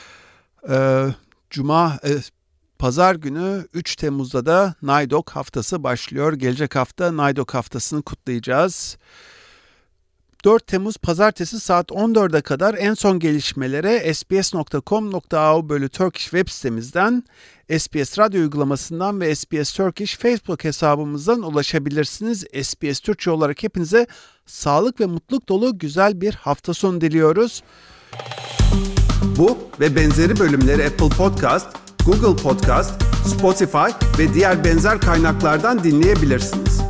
[SPEAKER 1] Cuma... Pazar günü üç Temmuz'da da NAIDOC haftası başlıyor. Gelecek hafta NAIDOC haftasını kutlayacağız. dört Temmuz Pazartesi saat on dörde kadar en son gelişmelere sbs nokta com nokta au bölü Turkish web sitemizden, S B S Radyo uygulamasından ve S B S Turkish Facebook hesabımızdan ulaşabilirsiniz. S B S Türkçe olarak hepinize sağlık ve mutluluk dolu güzel bir hafta sonu diliyoruz. Bu ve benzeri bölümleri Apple Podcast, Google Podcast, Spotify ve diğer benzer kaynaklardan dinleyebilirsiniz.